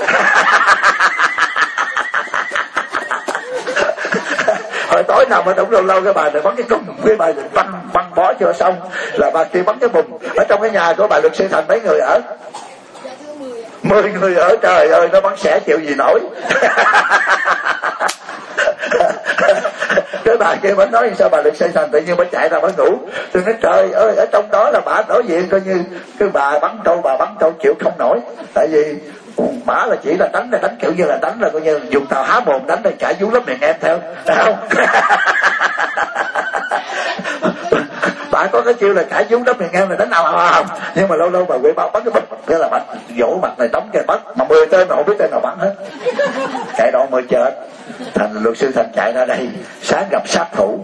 Hồi tối nào mà đúng lâu cái bà này bắn cái cung với bà băng bó cho xong là bà kia bắn cái bùng. Ở trong cái nhà của bà luật sư Thành mấy người ở? 10 người ở. Trời ơi, nó bắn xẻ chịu gì nổi. Cái bà kia mới nói sao bà luật sư Thành tự nhiên mới chạy ra bà ngủ. Tôi nói trời ơi, ở trong đó là bà đối diện coi như cái bà bắn trâu chịu không nổi. Tại vì bà là chỉ là đánh kiểu như là đánh là coi như dùng tàu há mồm đánh để trả vú lớp miệng em theo, thấy không? Bà có cái chiêu là trả vú lớp miệng em là đánh nào không? Nhưng mà lâu bà Huệ báo bắn cái bật, cái là bắn vỗ mặt này đóng cái bắn mà 10 tên mà không biết tên nào bắn hết. Chạy đoạn mới chết. Thành luật sư Thành chạy ra đây, sáng gặp sát thủ.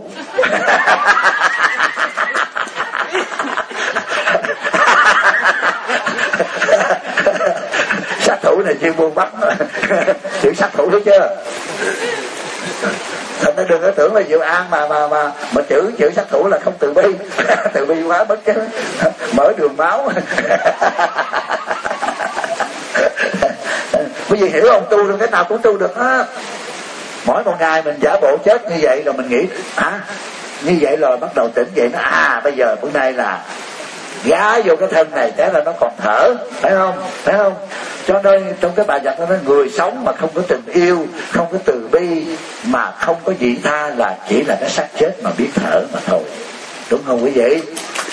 Sát thủ này chuyên buôn bắt. Chữ sát thủ thấy chưa? Thành ra đừng có tưởng là Diệu An mà chữ sát thủ là không từ bi. Từ bi quá bất chứ. Mở đường máu. Quý vị hiểu không? Tu được cái nào cũng tu được á. Mỗi một ngày mình giả bộ chết như vậy rồi mình nghĩ như vậy rồi bắt đầu tỉnh dậy, nó bây giờ bữa nay là gá vô cái thân này thế là nó còn thở, phải không? Cho nên trong cái bài giặc nó nói người sống mà không có tình yêu, không có từ bi, mà không có vị tha là chỉ là cái xác chết mà biết thở mà thôi, đúng không quý vị?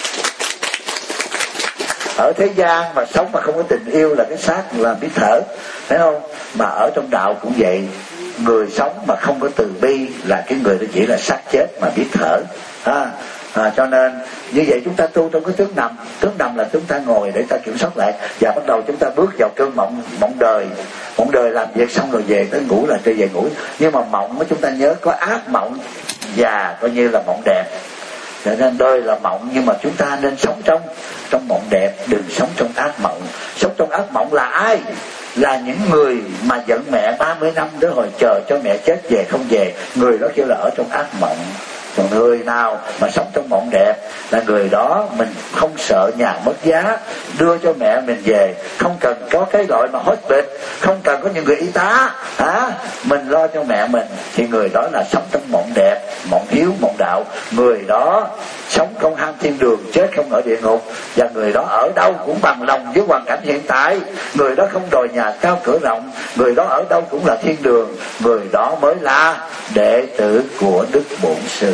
Ở thế gian mà sống mà không có tình yêu là cái xác là biết thở, thấy không? Mà ở trong đạo cũng vậy, người sống mà không có từ bi là cái người đó chỉ là xác chết mà biết thở. Cho nên như vậy chúng ta tu trong cái tướng nằm là chúng ta ngồi để ta kiểm soát lại, và bắt đầu chúng ta bước vào cơn mộng đời làm việc xong rồi về tới ngủ là trở về ngủ. Nhưng mà mộng của chúng ta nhớ có ác mộng và coi như là mộng đẹp. Cho nên đời là mộng, nhưng mà chúng ta nên sống trong mộng đẹp, đừng sống trong ác mộng. Sống trong ác mộng là ai? Là những người mà giận mẹ 30 năm đó rồi chờ cho mẹ chết về không về, người đó kêu là ở trong ác mộng. Còn người nào mà sống trong mộng đẹp là người đó mình không sợ nhà mất giá, đưa cho mẹ mình về, không cần có cái gọi mà hospital, không cần có những người y tá, mình lo cho mẹ mình, thì người đó là sống trong mộng đẹp, mộng hiếu, mộng đạo. Người đó sống không ham thiên đường, chết không ở địa ngục, và người đó ở đâu cũng bằng lòng với hoàn cảnh hiện tại. Người đó không đòi nhà cao cửa rộng, người đó ở đâu cũng là thiên đường. Người đó mới là đệ tử của Đức Bổn Sư.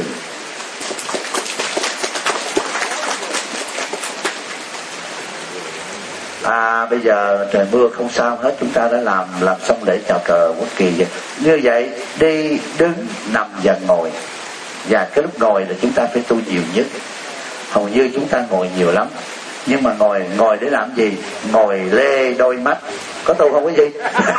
Bây giờ trời mưa không sao hết, chúng ta đã làm xong lễ chào cờ quốc kỳ rồi. Như vậy đi, đứng, nằm và ngồi. Và cái lúc ngồi là chúng ta phải tu nhiều nhất. Hầu như chúng ta ngồi nhiều lắm, nhưng mà ngồi để làm gì? Ngồi lê đôi mắt. Có tu không quý vị?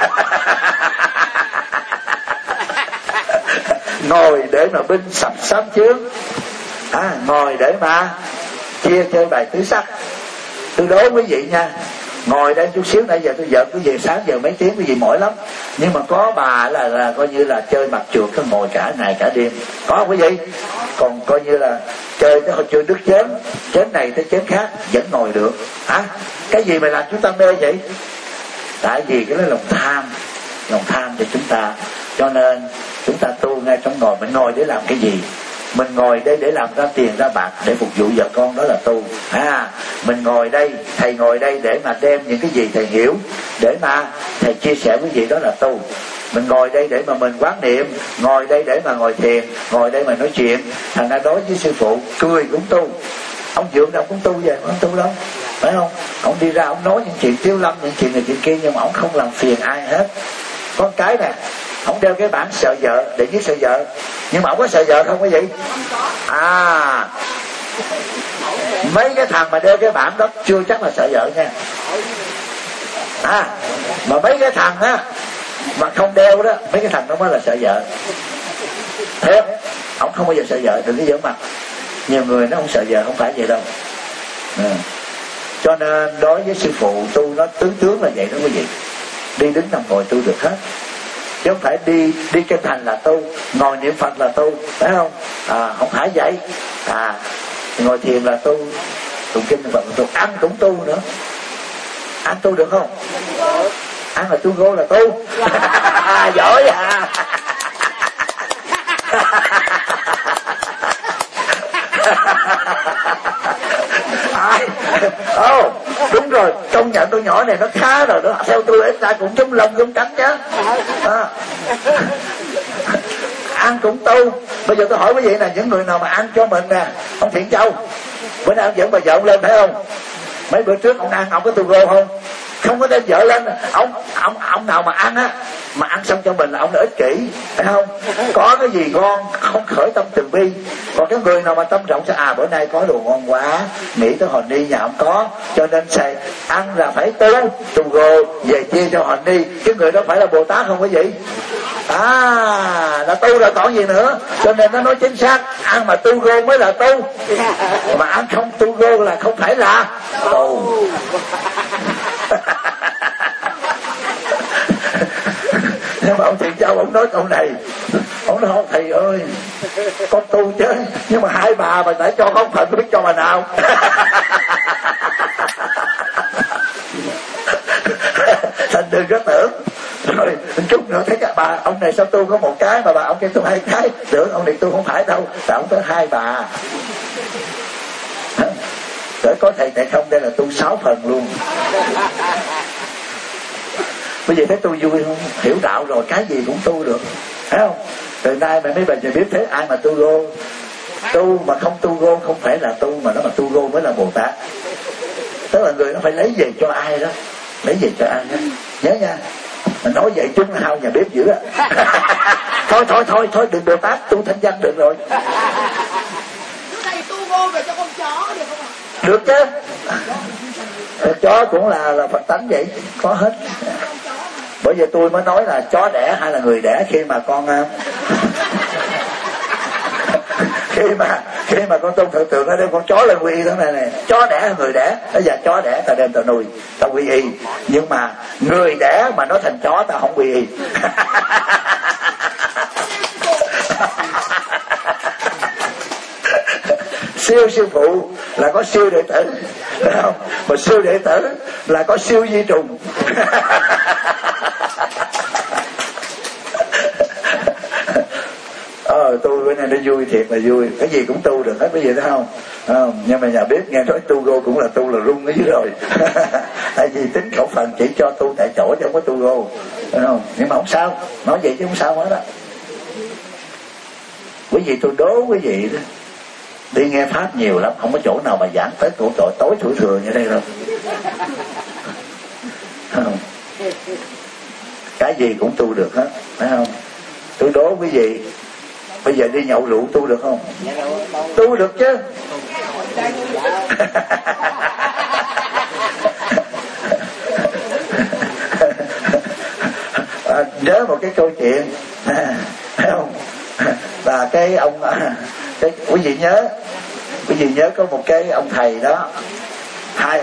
Ngồi để mà binh sập sám chướng, ngồi để mà chia chơi bài tứ sắc. Tôi đố quý vị nha, ngồi đây chút xíu, nãy giờ tôi giỡn quý vị, sáng giờ mấy tiếng quý vị mỏi lắm, nhưng mà có bà là coi như là chơi mặt trượt, có ngồi cả ngày cả đêm, có không quý vị? Còn coi như là chơi tới hồi chơi đứt chén này tới chén khác vẫn ngồi được. Cái gì mà làm chúng ta mê vậy? Tại vì cái đó là lòng tham cho chúng ta. Cho nên chúng ta tu ngay trong ngồi. Mình ngồi để làm cái gì? Mình ngồi đây để làm ra tiền ra bạc, để phục vụ vợ con, đó là tu. Mình ngồi đây, thầy ngồi đây để mà đem những cái gì thầy hiểu, để mà thầy chia sẻ với vị, đó là tu. Mình ngồi đây để mà mình quán niệm, ngồi đây để mà ngồi thiền, ngồi đây mà nói chuyện. Thành ra đối với sư phụ, cười cũng tu. Ông Dượng đâu cũng tu vậy, ông tu đâu, phải không? Ông đi ra ông nói những chuyện tiếu lâm, những chuyện này chuyện kia, nhưng mà ông không làm phiền ai hết. Con cái nè, ông đeo cái bảng sợ vợ để viết sợ vợ, nhưng mà ông có sợ vợ không quý vị? Mấy cái thằng mà đeo cái bảng đó chưa chắc là sợ vợ nha. Mà mấy cái thằng á mà không đeo đó, mấy cái thằng đó mới là sợ vợ. Thế ông không bao giờ sợ vợ, đừng có giỡn mặt. Nhiều người nó không sợ vợ, không phải vậy đâu. Cho nên đối với sư phụ tu nó tướng là vậy đó quý vị. Đi đứng nằm ngồi tu được hết. chứ không phải đi kinh thành là tu, ngồi niệm Phật là tu, phải không? Không phải vậy. Ngồi thiền là tu, tụng kinh Phật tu, ăn cũng tu nữa. Ăn tu được không? Ăn là tu gô là tu. Giỏi à. Đúng rồi, công nhận tôi nhỏ này nó khá rồi đó. Theo tôi ít ra cũng giống lông giống cánh chứ. Ăn cũng tu. Bây giờ tôi hỏi quý vị là những người nào mà ăn cho mình nè, ông Thiện Châu bữa nay ông dẫn bà vợ ông lên phải không? Mấy bữa trước ông ăn, ông có tu gô không? Không có đem vợ lên. Ông nào mà ăn á, mà ăn xong cho mình là ông đã ích kỷ, phải không? Có cái gì ngon không khởi tâm từ bi. Còn cái người nào mà tâm rộng sẽ bữa nay có đồ ngon quá, nghĩ tới Hòn Ni nhà không có, cho nên xài ăn là phải tu gô về chia cho Hòn Ni. Cái người đó phải là Bồ Tát không quý vị? Là tu rồi còn gì nữa. Cho nên nó nói chính xác, ăn mà tu gô mới là tu, mà ăn không tu gô là không phải là tu. Nhưng mà ông Thiện Châu ông nói câu này, ông nói không thầy ơi, con tu chứ, nhưng mà hai bà tại cho con phần tôi biết cho bà nào. Thành đừng có tưởng rồi chút nữa thấy các bà ông này sao tu có một cái mà bà ông kia tu hai cái, tưởng ông này tu không phải đâu, tại ông tới hai bà. Có thầy tại không, đây là tu 6 phần luôn. Bây giờ thấy tu vui không? Hiểu đạo rồi cái gì cũng tu được, phải không? Từ nay mà mấy bà giờ biết thế, ai mà tu gô, tu mà không tu gô không phải là tu, mà nó mà tu gô mới là Bồ Tát. Tức là người nó phải lấy về cho ai đó, lấy về cho ai đó, nhớ nha. Mình nói vậy chúng hao nhà bếp dữ á. Thôi đừng Bồ Tát, tu thanh văn được rồi. Này tu gô về cho con chó được không ạ? Được chứ. Chó cũng là Phật tánh vậy, có hết. Bởi vì tôi mới nói là chó đẻ hay là người đẻ, khi mà con khi mà con tôn thượng tượng nó đem con chó lên quy y thế này này, chó đẻ hay người đẻ, bây giờ chó đẻ ta đem ta nuôi ta quy y, nhưng mà người đẻ mà nó thành chó ta không quy y. Siêu sư phụ là có siêu đệ tử, phải không? Mà siêu đệ tử là có siêu di trùng. Tu bữa nay nó vui thiệt là vui, cái gì cũng tu được hết, cái gì đó không? Nhưng mà nhà bếp nghe nói tu gô cũng là tu là rung cái dưới rồi. Tại vì tính khẩu phần chỉ cho tu tại chỗ chứ không có tu gô, phải không? Nhưng mà không sao, nói vậy chứ không sao hết đó. Quý vị tôi đố quý vị đó, đi nghe pháp nhiều lắm, không có chỗ nào mà giảng tới cổ tội tối thủ thừa như đây đâu. Không. Cái gì cũng tu được hết, phải không? Tôi đố quý vị, bây giờ đi nhậu rượu tu được không? Tu được chứ. Nhớ một cái câu chuyện, phải không? Và cái ông, quý vị nhớ có một cái ông thầy đó, hai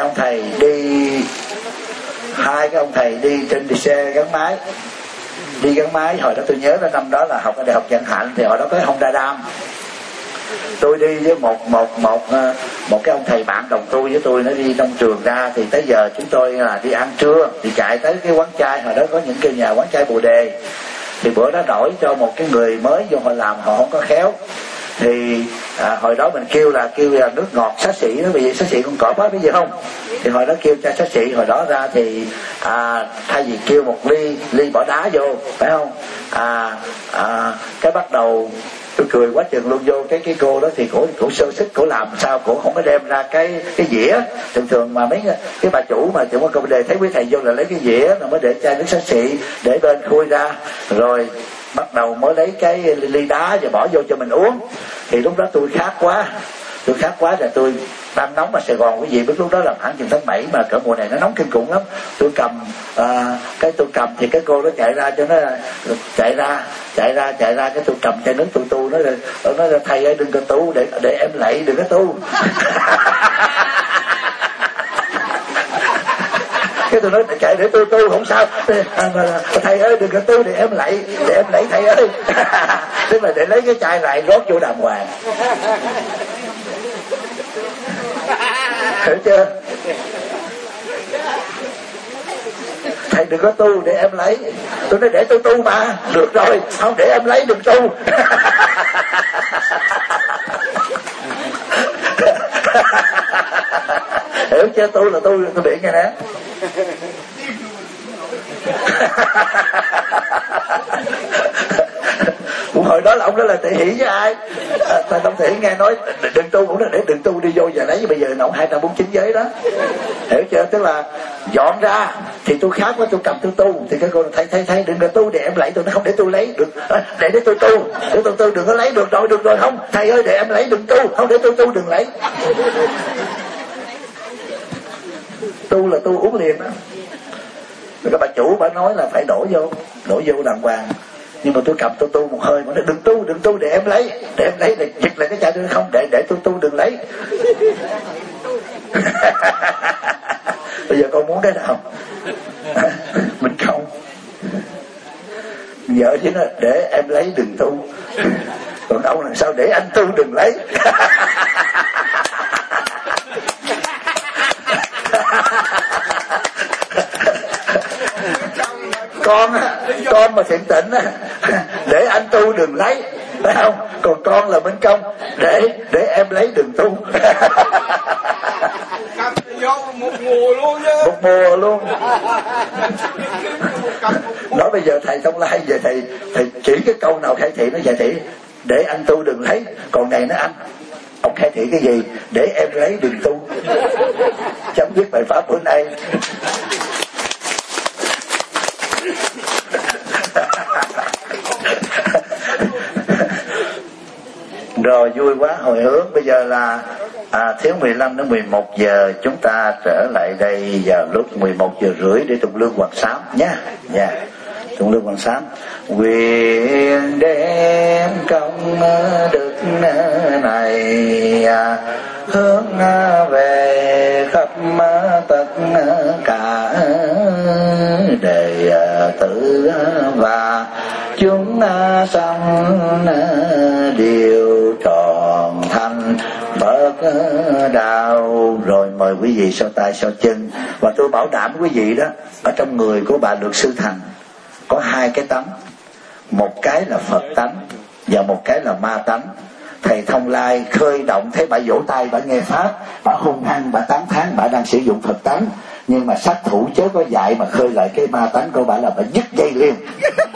cái ông thầy đi trên xe gắn máy. Đi gắn máy, hồi đó tôi nhớ là năm đó là học ở Đại học Vạn Hạnh, thì hồi đó có Honda Dam. Tôi đi với một cái ông thầy bạn đồng tu với tôi, nó đi trong trường ra, thì tới giờ chúng tôi là đi ăn trưa, thì chạy tới cái quán chai, hồi đó có những cái nhà quán chai Bồ Đề, thì bữa đó đổi cho một cái người mới vô họ làm, họ không có khéo, thì hồi đó mình kêu là nước ngọt xá xị đó, vì xá xị con cọp á, biết gì không? Thì hồi đó kêu cho xá xị, hồi đó ra thì thay vì kêu một ly bỏ đá vô, phải không? Cái bắt đầu tôi cười quá chừng luôn, vô cái cô đó thì cổ sơ sức, cổ làm sao cổ không có đem ra cái dĩa. Thường mà mấy cái bà chủ mà chủ công đề thấy quý thầy vô là lấy cái dĩa rồi mới để chai nước xá xị để bên khui ra, rồi bắt đầu mới lấy cái ly đá và bỏ vô cho mình uống. Thì lúc đó tôi khát quá rồi, tôi đang nóng mà Sài Gòn quý vị biết lúc đó là khoảng chừng tháng 7 mà cỡ mùa này nó nóng kinh khủng lắm. Tôi cầm thì cái cô nó chạy ra cho nó chạy ra cái tôi cầm chai nước tôi tu, nó thầy ơi đừng có tu, để em lạy đừng có tu. Cái tôi nói kệ để tôi tu không sao. Thầy ơi đừng có tu để em lạy thầy ơi. Tức là để lấy cái chai lại rót vô đàng hoàng. Hiểu chưa? Thầy đừng có tu để em lấy. Tôi nói để tôi tu mà. Được rồi, không để em lấy đừng tu. Hiểu chưa? Tu là tôi biết nghe nè. Hồi đó là ông đó là Tệ Hỷ với ai? Thầy Tông Tệ Hỷ nghe nói đừng tu, cũng là để đừng tu đi vô giờ lấy. Bây giờ ông 249 giới đó. Hiểu chưa? Tức là dọn ra thì tôi khác quá, tôi cầm tôi tu. Thì cái cô thầy đừng có tu để em lấy. Tôi nói không, để tôi lấy được. Để tôi tu, để tôi tu, đừng có lấy. Được rồi không thầy ơi để em lấy đừng tu. Không để tôi tu đừng lấy. Tu là tu uống liền đó. Rồi bà chủ bà nói là phải đổ vô đàng hoàng. Nhưng mà tôi cầm tôi tu một hơi mà nói đừng tu để em lấy để giật lại cái chai tôi không để tôi tu đừng lấy. Bây giờ con muốn cái nào? Mình không. Vợ chứ nó để em lấy đừng tu. Còn ông làm sao để anh tu đừng lấy. Con mà thiện tịnh á, để anh tu đừng lấy, phải không? Còn con là Minh Công, để em lấy đừng tu. Một mùa luôn chứ. Một mùa luôn. Nói bây giờ thầy Tông Lai về thầy chỉ cái câu nào khai thị nó vậy thị để anh tu đừng lấy, còn này nó anh ông khai thị cái gì để em lấy đừng tu. Chấm dứt bài pháp bữa nay. Rồi vui quá hồi hướng. Bây giờ là thiếu 15 đến 11 giờ chúng ta trở lại đây vào lúc 11 giờ rưỡi để tụng lương Hoàng Sám nha. Dạ. Tụng lương Hoàng Sám. Nguyện đem công đức này hướng về khắp tất cả đệ tử và chúng sanh đều tròn thành Phật đạo. Rồi mời quý vị so tay so chân. Và tôi bảo đảm quý vị đó, ở trong người của bà luật sư Thành có hai cái tánh, một cái là Phật tánh và một cái là ma tánh. Thầy Thông Lai khơi động thấy bà vỗ tay, bà nghe pháp, bà hung hăng, bà tán thán, bà đang sử dụng Phật tánh. Nhưng mà sát thủ chớ có dạy mà khơi lại cái ma tánh của bà là bà dứt dây liền.